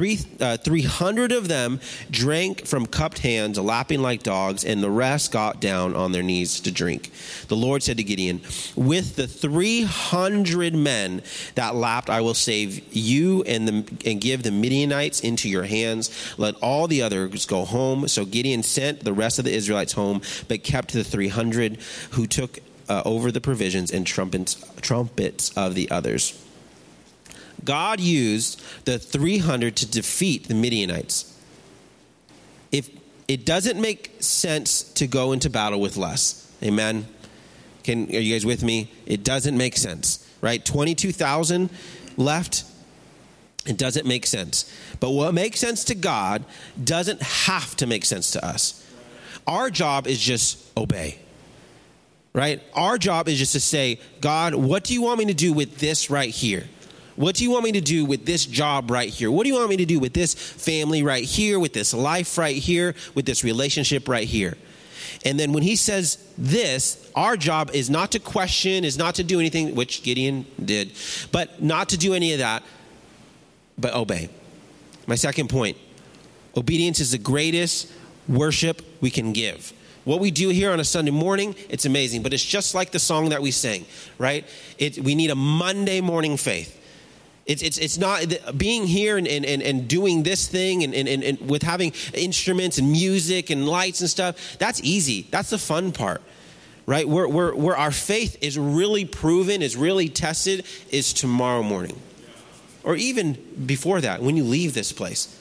300 of them drank from cupped hands, lapping like dogs, and the rest got down on their knees to drink. The Lord said to Gideon, with the 300 men that lapped, I will save you and give the Midianites into your hands. Let all the others go home. So Gideon sent the rest of the Israelites home, but kept the 300 who took over the provisions and trumpets of the others. God used the 300 to defeat the Midianites. If it doesn't make sense to go into battle with less, amen? Are you guys with me? It doesn't make sense, right? 22,000 left. It doesn't make sense. But what makes sense to God doesn't have to make sense to us. Our job is just obey, right? Our job is just to say, God, what do you want me to do with this right here? What do you want me to do with this job right here? What do you want me to do with this family right here, with this life right here, with this relationship right here? And then when he says this, our job is not to question, is not to do anything, which Gideon did, but not to do any of that, but obey. My second point, obedience is the greatest worship we can give. What we do here on a Sunday morning, it's amazing, but it's just like the song that we sang, right? We need a Monday morning faith. It's not being here and doing this thing and with having instruments and music and lights and stuff. That's easy. That's the fun part, right? Where our faith is really proven, is really tested, is tomorrow morning, or even before that, when you leave this place,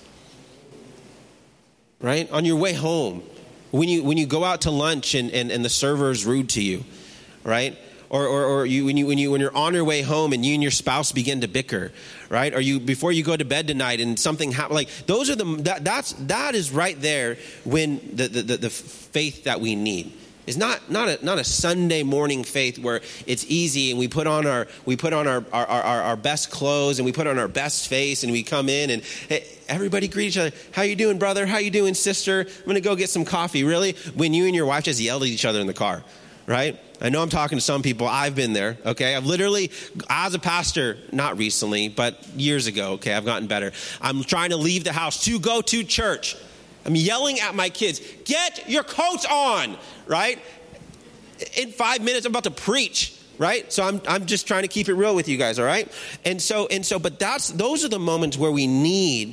right? On your way home, when you go out to lunch and the server is rude to you, right? Or when you're on your way home and you and your spouse begin to bicker, right? Or before you go to bed tonight and something happens. Like those are that is right there when the faith that we need. It's not a Sunday morning faith where it's easy and we put on our best clothes and we put on our best face and we come in and hey, everybody greet each other. How you doing, brother? How you doing, sister? I'm going to go get some coffee. Really? When you and your wife just yelled at each other in the car, right? I know I'm talking to some people. I've been there, okay? I've literally, as a pastor, not recently, but years ago, okay, I've gotten better. I'm trying to leave the house to go to church. I'm yelling at my kids, get your coats on, right? In 5 minutes, I'm about to preach, right? So I'm just trying to keep it real with you guys, all right? And so, but those are the moments where we need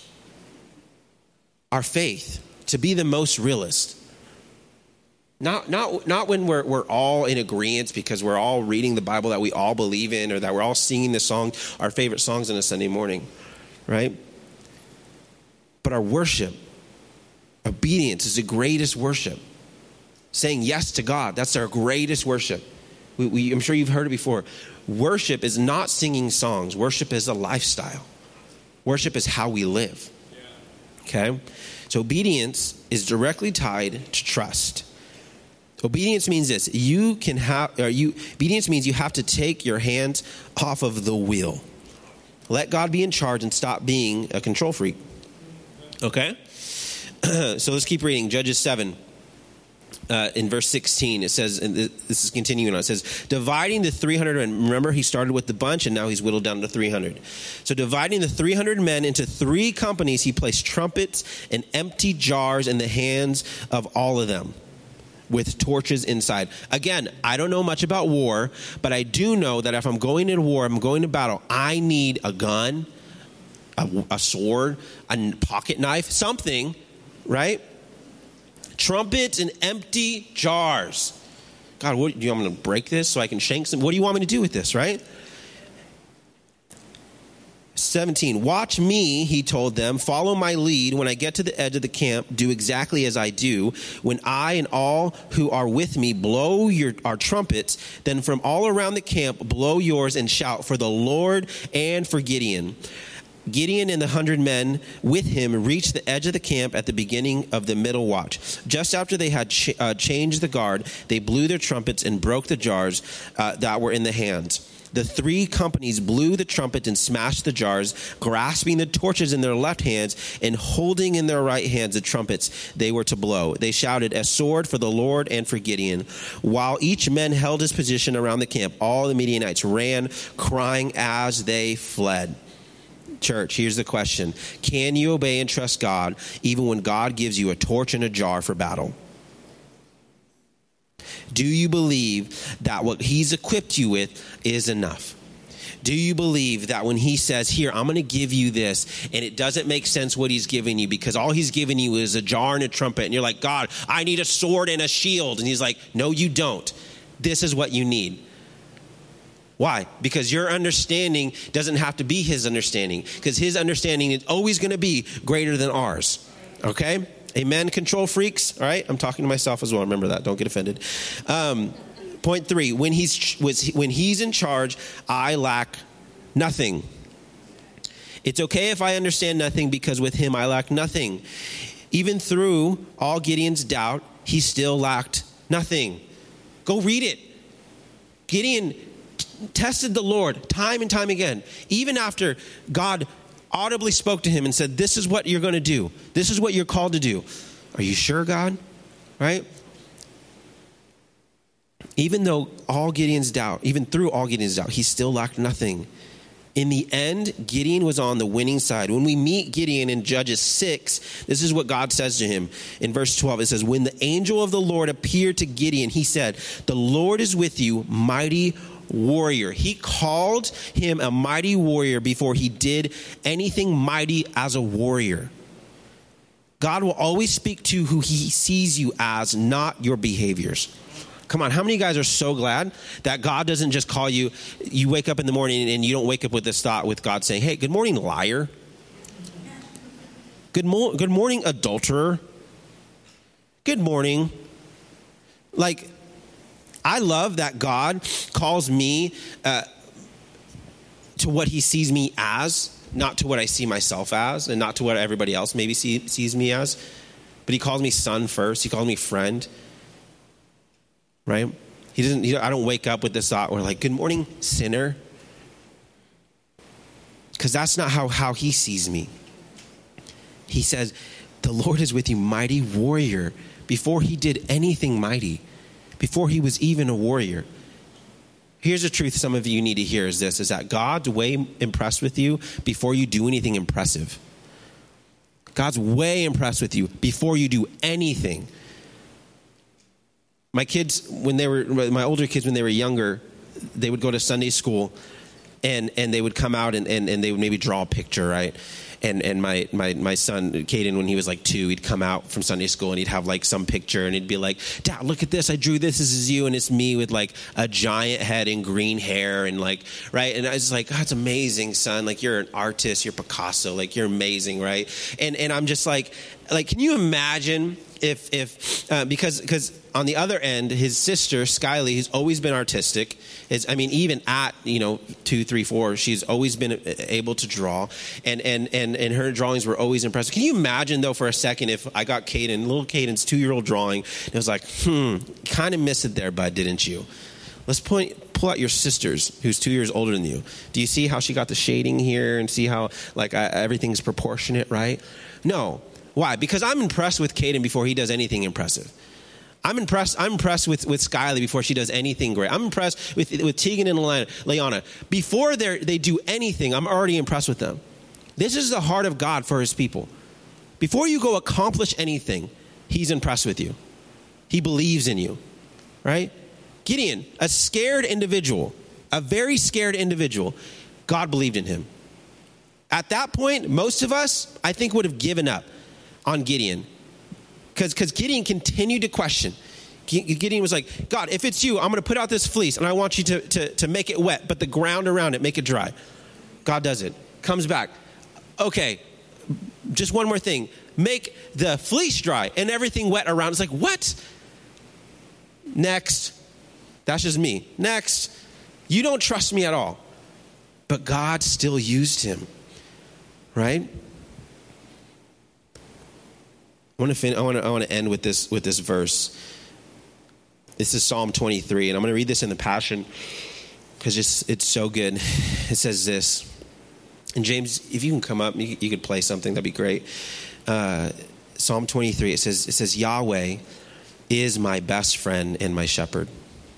our faith to be the most realist. Not when we're all in agreement because we're all reading the Bible that we all believe in, or that we're all singing the song, our favorite songs on a Sunday morning, right? But our worship, obedience is the greatest worship. Saying yes to God, that's our greatest worship. I'm sure you've heard it before. Worship is not singing songs. Worship is a lifestyle. Worship is how we live. Okay? So obedience is directly tied to trust. Obedience means this. Obedience means you have to take your hands off of the wheel. Let God be in charge and stop being a control freak. Okay? So let's keep reading. Judges 7. In verse 16, it says, and this is continuing on, it says, dividing the 300, and remember he started with the bunch and now he's whittled down to 300. So dividing the 300 men into 3 companies, he placed trumpets and empty jars in the hands of all of them, with torches inside. Again, I don't know much about war, but I do know that if I'm going into war, I'm going to battle, I need a gun, a sword, a pocket knife, something, right? Trumpets and empty jars. God, what do you want me to break this so I can shank some? What do you want me to do with this, right? 17, watch me, he told them, follow my lead. When I get to the edge of the camp, do exactly as I do. When I and all who are with me blow our trumpets, then from all around the camp blow yours and shout for the Lord and for Gideon. Gideon and the 100 men with him reached the edge of the camp at the beginning of the middle watch. Just after they had changed the guard, they blew their trumpets and broke the jars that were in the hands. The 3 companies blew the trumpet and smashed the jars, grasping the torches in their left hands and holding in their right hands the trumpets they were to blow. They shouted, a sword for the Lord and for Gideon. While each man held his position around the camp, all the Midianites ran, crying as they fled. Church, here's the question. Can you obey and trust God even when God gives you a torch and a jar for battle? Do you believe that what he's equipped you with is enough? Do you believe that when he says, here, I'm going to give you this, and it doesn't make sense what he's giving you because all he's giving you is a jar and a trumpet, and you're like, God, I need a sword and a shield. And he's like, no, you don't. This is what you need. Why? Because your understanding doesn't have to be his understanding, because his understanding is always going to be greater than ours. Okay? Amen, control freaks. All right? I'm talking to myself as well. Remember that. Don't get offended. Point 3, when he's in charge, I lack nothing. It's okay if I understand nothing, because with him I lack nothing. Even through all Gideon's doubt, he still lacked nothing. Go read it. Gideon tested the Lord time and time again. Even after God audibly spoke to him and said, this is what you're going to do. This is what you're called to do. Are you sure, God? Right? Even through all Gideon's doubt, he still lacked nothing. In the end, Gideon was on the winning side. When we meet Gideon in Judges 6, this is what God says to him. In verse 12, it says, when the angel of the Lord appeared to Gideon, he said, the Lord is with you, mighty warrior. He called him a mighty warrior before he did anything mighty as a warrior. God will always speak to who he sees you as, not your behaviors. Come on, how many of you guys are so glad that God doesn't just call you, you wake up in the morning and you don't wake up with this thought with God saying, hey, good morning, liar. Good morning, adulterer. Good morning. Like, I love that God calls me to what he sees me as, not to what I see myself as, and not to what everybody else maybe sees me as. But he calls me son first. He calls me friend. Right? I don't wake up with this thought where like, good morning, sinner. Because that's not how he sees me. He says, the Lord is with you, mighty warrior, before he did anything mighty. before he was even a warrior. Here's the truth some of you need to hear is this, is that God's way impressed with you before you do anything impressive. God's way impressed with you before you do anything. My older kids, when they were younger, they would go to Sunday school and they would come out and they would maybe draw a picture, right? And my son, Caden, when he was like 2, he'd come out from Sunday school and he'd have like some picture and he'd be like, Dad, look at this. I drew this. This is you. And it's me with like a giant head and green hair and like, right. And I was like, oh, it's amazing, son. Like you're an artist. You're Picasso. Like you're amazing. Right. And I'm just like, can you imagine because on the other end, his sister, Skylie, who's always been artistic, even at, 2, 3, 4, she's always been able to draw, and her drawings were always impressive. Can you imagine, though, for a second, if I got little Caden's 2-year-old drawing, and it was like, kind of missed it there, bud, didn't you? Let's pull out your sister's, who's 2 years older than you. Do you see how she got the shading here and see how, everything's proportionate, right? No. Why? Because I'm impressed with Caden before he does anything impressive. I'm impressed with Skylie before she does anything great. I'm impressed with Tegan and Leanna. Before they do anything, I'm already impressed with them. This is the heart of God for his people. Before you go accomplish anything, he's impressed with you. He believes in you, right? Gideon, a scared individual, a very scared individual, God believed in him. At that point, most of us, I think, would have given up on Gideon. Because Gideon continued to question. Gideon was like, God, if it's you, I'm going to put out this fleece and I want you to make it wet, but the ground around it, make it dry. God does it. Comes back. Okay, just one more thing. Make the fleece dry and everything wet around. It's like, what? Next. That's just me. Next. You don't trust me at all. But God still used him. Right? I want to end with this verse. This is Psalm 23, and I'm going to read this in the Passion because it's so good. It says this. And James, if you can come up, you could play something. That'd be great. Psalm 23. It says Yahweh is my best friend and my shepherd.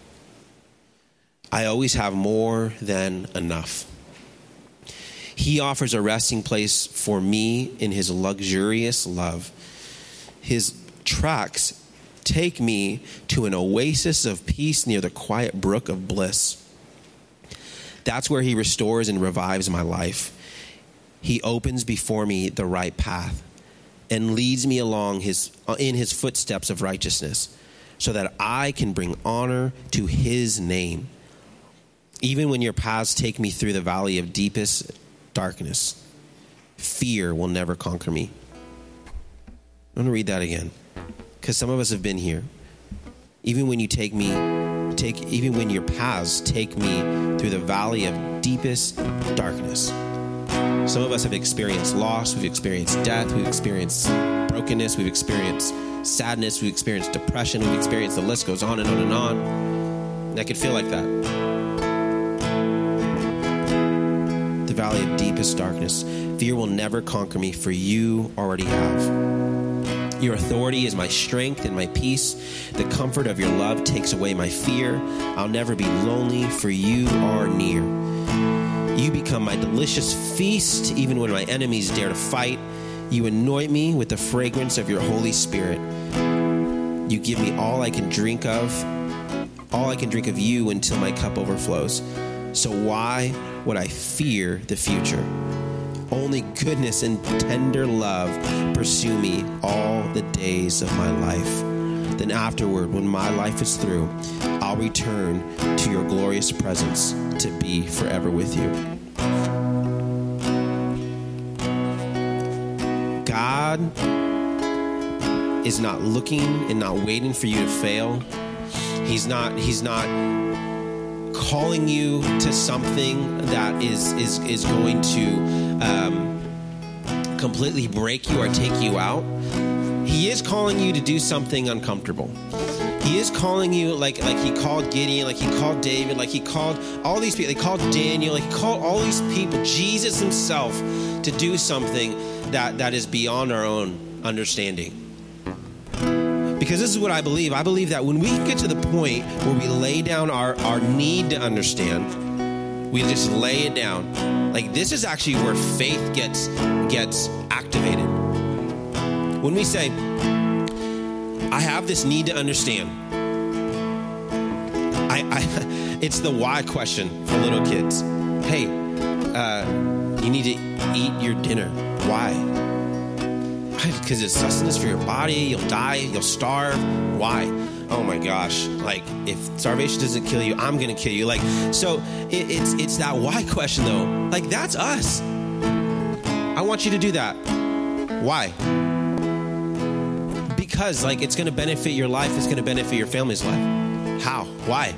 I always have more than enough. He offers a resting place for me in his luxurious love. His tracks take me to an oasis of peace near the quiet brook of bliss. That's where he restores and revives my life. He opens before me the right path and leads me along in his footsteps of righteousness so that I can bring honor to his name. Even when your paths take me through the valley of deepest darkness, fear will never conquer me. I'm going to read that again because some of us have been here. Even when your paths take me through the valley of deepest darkness. Some of us have experienced loss, we've experienced death, we've experienced brokenness, we've experienced sadness, we've experienced depression, we've experienced, the list goes on and on and on. And I could feel like that. The valley of deepest darkness. Fear will never conquer me, for you already have. Your authority is my strength and my peace. The comfort of your love takes away my fear. I'll never be lonely, for you are near. You become my delicious feast, even when my enemies dare to fight. You anoint me with the fragrance of your Holy Spirit. You give me all I can drink of you until my cup overflows. So why would I fear the future? Only goodness and tender love pursue me all the days of my life. Then afterward, when my life is through, I'll return to your glorious presence to be forever with you. God is not looking and not waiting for you to fail. He's not calling you to something that is going to completely break you or take you out. He is calling you to do something uncomfortable. He is calling you like he called Gideon, like he called David, like he called all these people. He called Daniel, like he called all these people, Jesus himself, to do something that is beyond our own understanding. Because this is what I believe. I believe that when we get to the point where we lay down our need to understand, we just lay it down. Like, this is actually where faith gets activated. When we say, I have this need to understand. It's the why question for little kids. Hey, you need to eat your dinner. Why? Because it's sustenance for your body. You'll die. You'll starve. Why? Oh my gosh. Like, if starvation doesn't kill you, I'm going to kill you. Like, so it's that why question though. Like, that's us. I want you to do that. Why? Because, like, it's going to benefit your life. It's going to benefit your family's life. How? Why?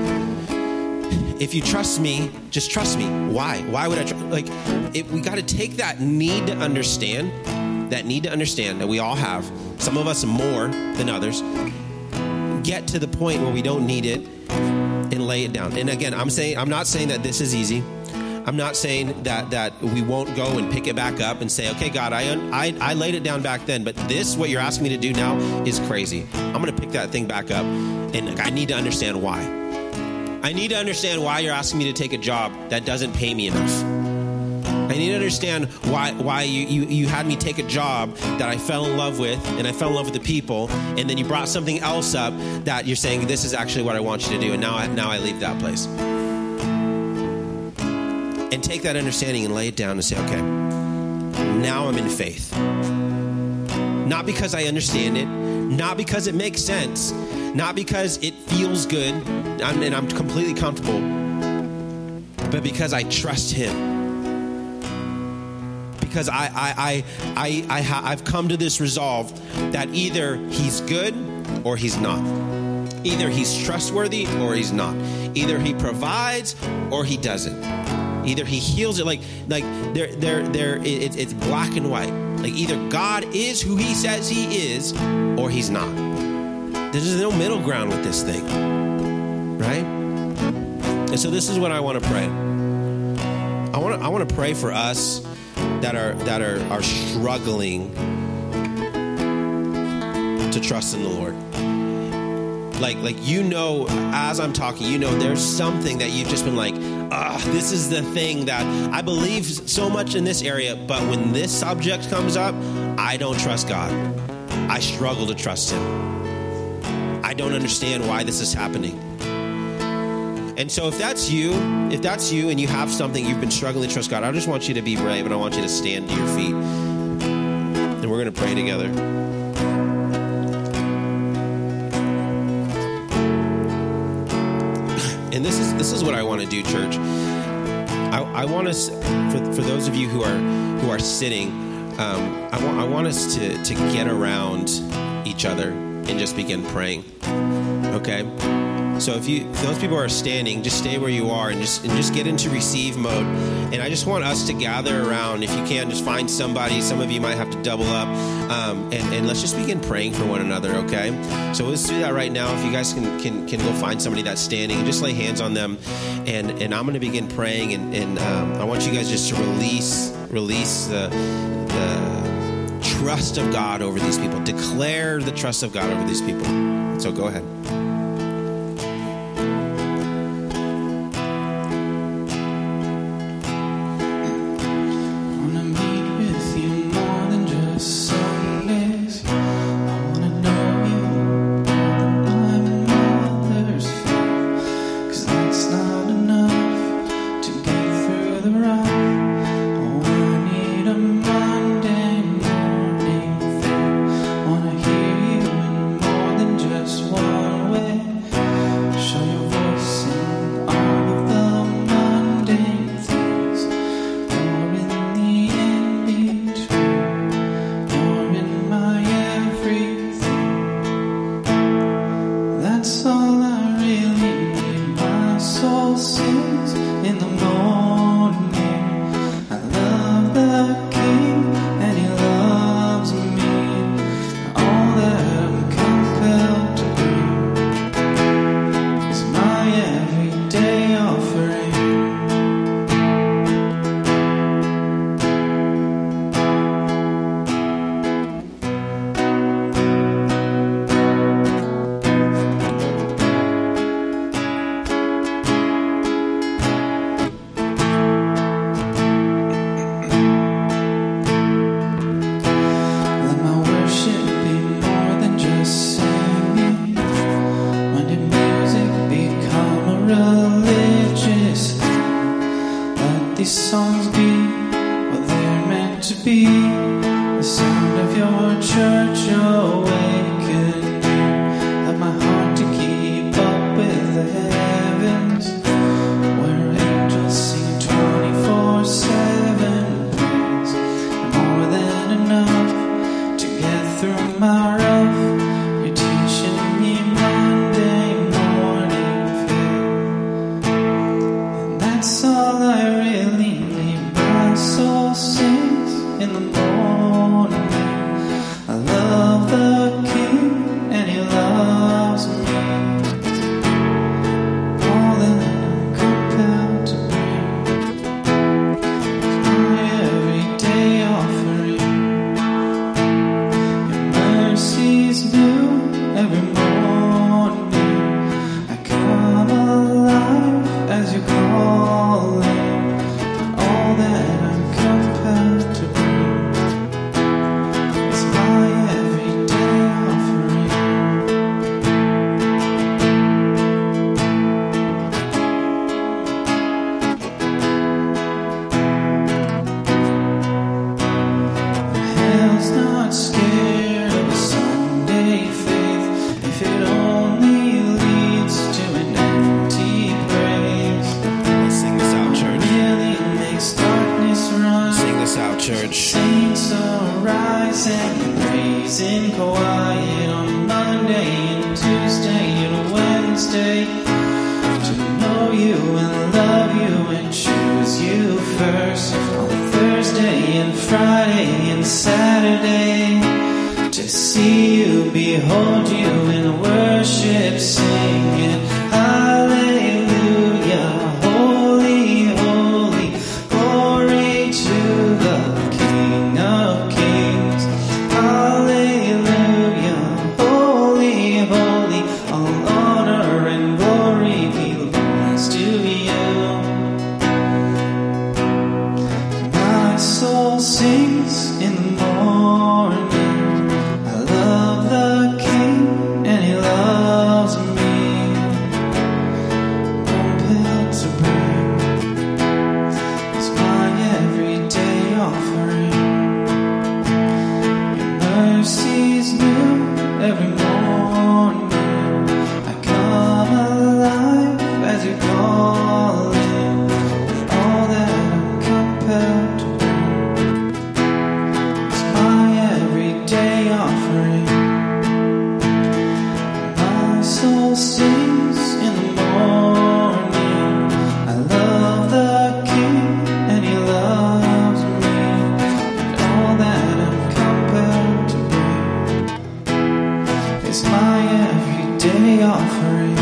If you trust me, just trust me. Why? Why would I trust? Like, we got to take that need to understand that we all have, some of us more than others, get to the point where we don't need it and lay it down. And again, I'm not saying that this is easy. I'm not saying that we won't go and pick it back up and say, okay, God, I laid it down back then, but this, what you're asking me to do now, is crazy. I'm going to pick that thing back up, and I need to understand why. I need to understand why you're asking me to take a job that doesn't pay me enough. I need to understand why you had me take a job that I fell in love with, and I fell in love with the people, and then you brought something else up that you're saying, this is actually what I want you to do, and now I leave that place. And take that understanding and lay it down and say, okay, now I'm in faith. Not because I understand it, not because it makes sense, not because it feels good, and I'm completely comfortable, but because I trust Him. Because I've come to this resolve that either He's good or He's not. Either He's trustworthy or He's not. Either He provides or He doesn't. Either He heals it. Like it's black and white. Like, either God is who He says He is, or He's not. There's no middle ground with this thing, right? And so this is what I want to pray. I want to pray for us that are struggling to trust in the Lord. Like, as I'm talking, there's something that you've just been like, this is the thing that I believe so much in this area, but when this subject comes up, I don't trust God. I struggle to trust Him. I don't understand why this is happening. And so if that's you and you have something you've been struggling to trust God, I just want you to be brave, and I want you to stand to your feet. And we're going to pray together. And this is what I want to do, church. I want us, for those of you who are sitting, I want us to get around each other and just begin praying. Okay? So if those people are standing, just stay where you are and just get into receive mode. And I just want us to gather around. If you can, just find somebody. Some of you might have to double up. And let's just begin praying for one another, okay? So let's do that right now. If you guys can go find somebody that's standing and just lay hands on them. And I'm going to begin praying. And I want you guys just to release the trust of God over these people. Declare the trust of God over these people. So go ahead. Sings in the morning. these songs be what they're meant to be. The sound of your church awakening. Help my heart to keep up with the heavens, where angels sing 24/7 praise. And more than enough to get through my rough. You're teaching me Monday morning faith, and that's all I really need. My soul sings in the morning. I love the King and He loves me. All that I'm compelled to bring, my everyday offering. Your mercy's new every morning. I come alive as you call it. All that I'm compelled to bring is my everyday offering. Hell's not scared of a Sunday faith if it only leads to an empty praise. Let's sing this out, church. Really makes darkness run. Sing this out, church. Saints arise and praise in quiet on Monday and Tuesday and Wednesday. To know you and love you and choose you first on Thursday and Friday and Saturday. To see you, behold you and worship, singing hallelujah, holy, holy, glory to the King of Kings. Hallelujah, holy, holy, all honor and glory belongs to you. My soul sings in the morning. I love the King and He loves me. Compelled to bring is my everyday offering. Your mercy's new every morning. I come alive as you call it. All that I'm compelled to bring is my everyday offering. My soul sings in the morning. I love the King and He loves me. And all that I'm compelled to bring is my everyday offering.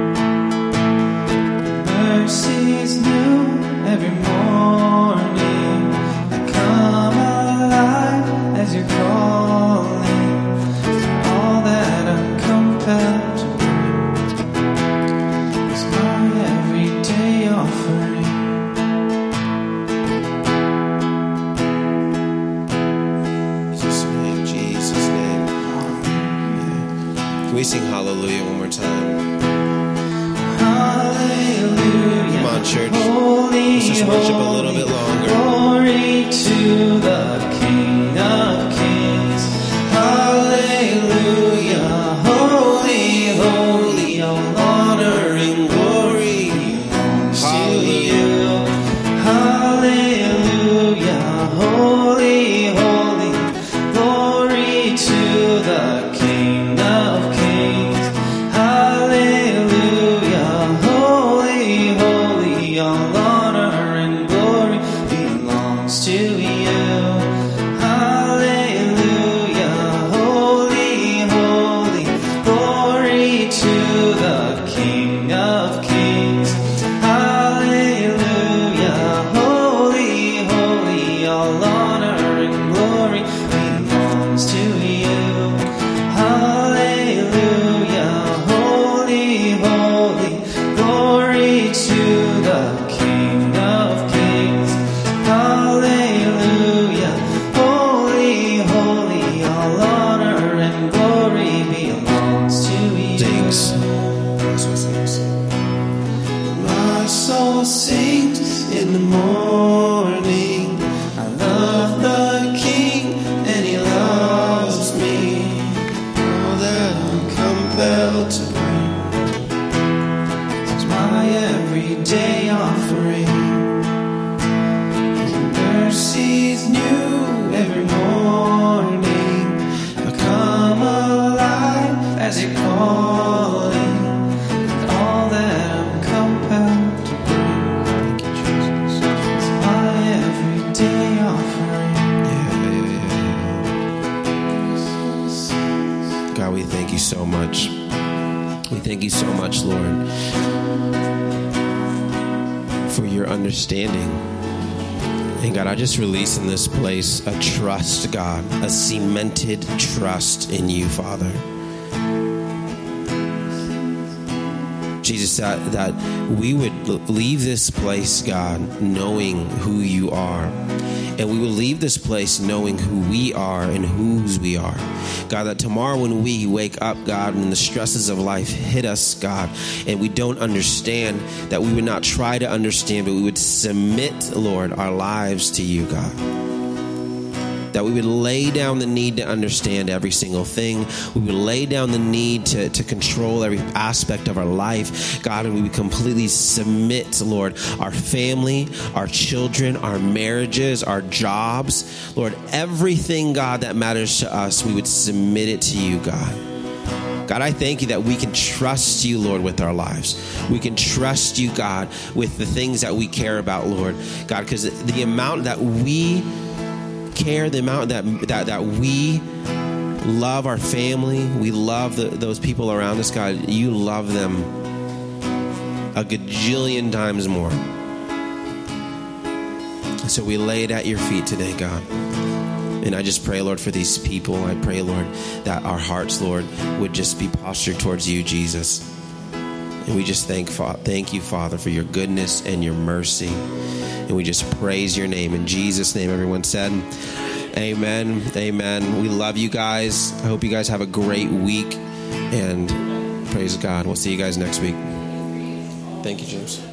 Mercy's new every morning. I come alive as you're calling. All that I'm compelled to bring is my everyday offering. Jesus' name, Jesus' name. Can we sing hallelujah one more time? Hallelujah. Come on, church. Holy, Let's just worship a little bit longer. Glory to the King of Kings. Hallelujah. Holy, holy, all honor and glory belongs to you. Hallelujah. Holy, holy, glory to the King of Kings. Hallelujah. Holy, holy, all honor and glory belongs to you. Hallelujah. Holy, holy, glory to the King of Kings. Hallelujah. Holy, holy, all honor and glory belongs to you. Hallelujah. Holy, holy, glory to the King of Kings. Hallelujah. Holy, holy, all honor and glory belongs to you. Sings. That's what sings. My soul sings in the morning. so much. We thank you so much, Lord, for your understanding. And God, I just release in this place a trust, God, a cemented trust in you, Father. Jesus, that we would leave this place, God, knowing who you are. And we will leave this place knowing who we are and whose we are. God, that tomorrow when we wake up, God, and the stresses of life hit us, God, and we don't understand, that we would not try to understand, but we would submit, Lord, our lives to you, God. That we would lay down the need to understand every single thing. We would lay down the need to control every aspect of our life, God, and we would completely submit, Lord, our family, our children, our marriages, our jobs, Lord, everything, God, that matters to us, we would submit it to you, God. God, I thank you that we can trust you, Lord, with our lives. We can trust you, God, with the things that we care about, Lord. God, because the amount that we care, the amount that we love our family, we love those people around us, God, you love them a gajillion times more. So we lay it at your feet today, God. And I just pray, Lord, for these people. I pray, Lord, that our hearts, Lord, would just be postured towards you, Jesus. And we just thank you, Father, for your goodness and your mercy. And we just praise your name. In Jesus' name, everyone said, amen, amen. We love you guys. I hope you guys have a great week. And praise God. We'll see you guys next week. Thank you, James.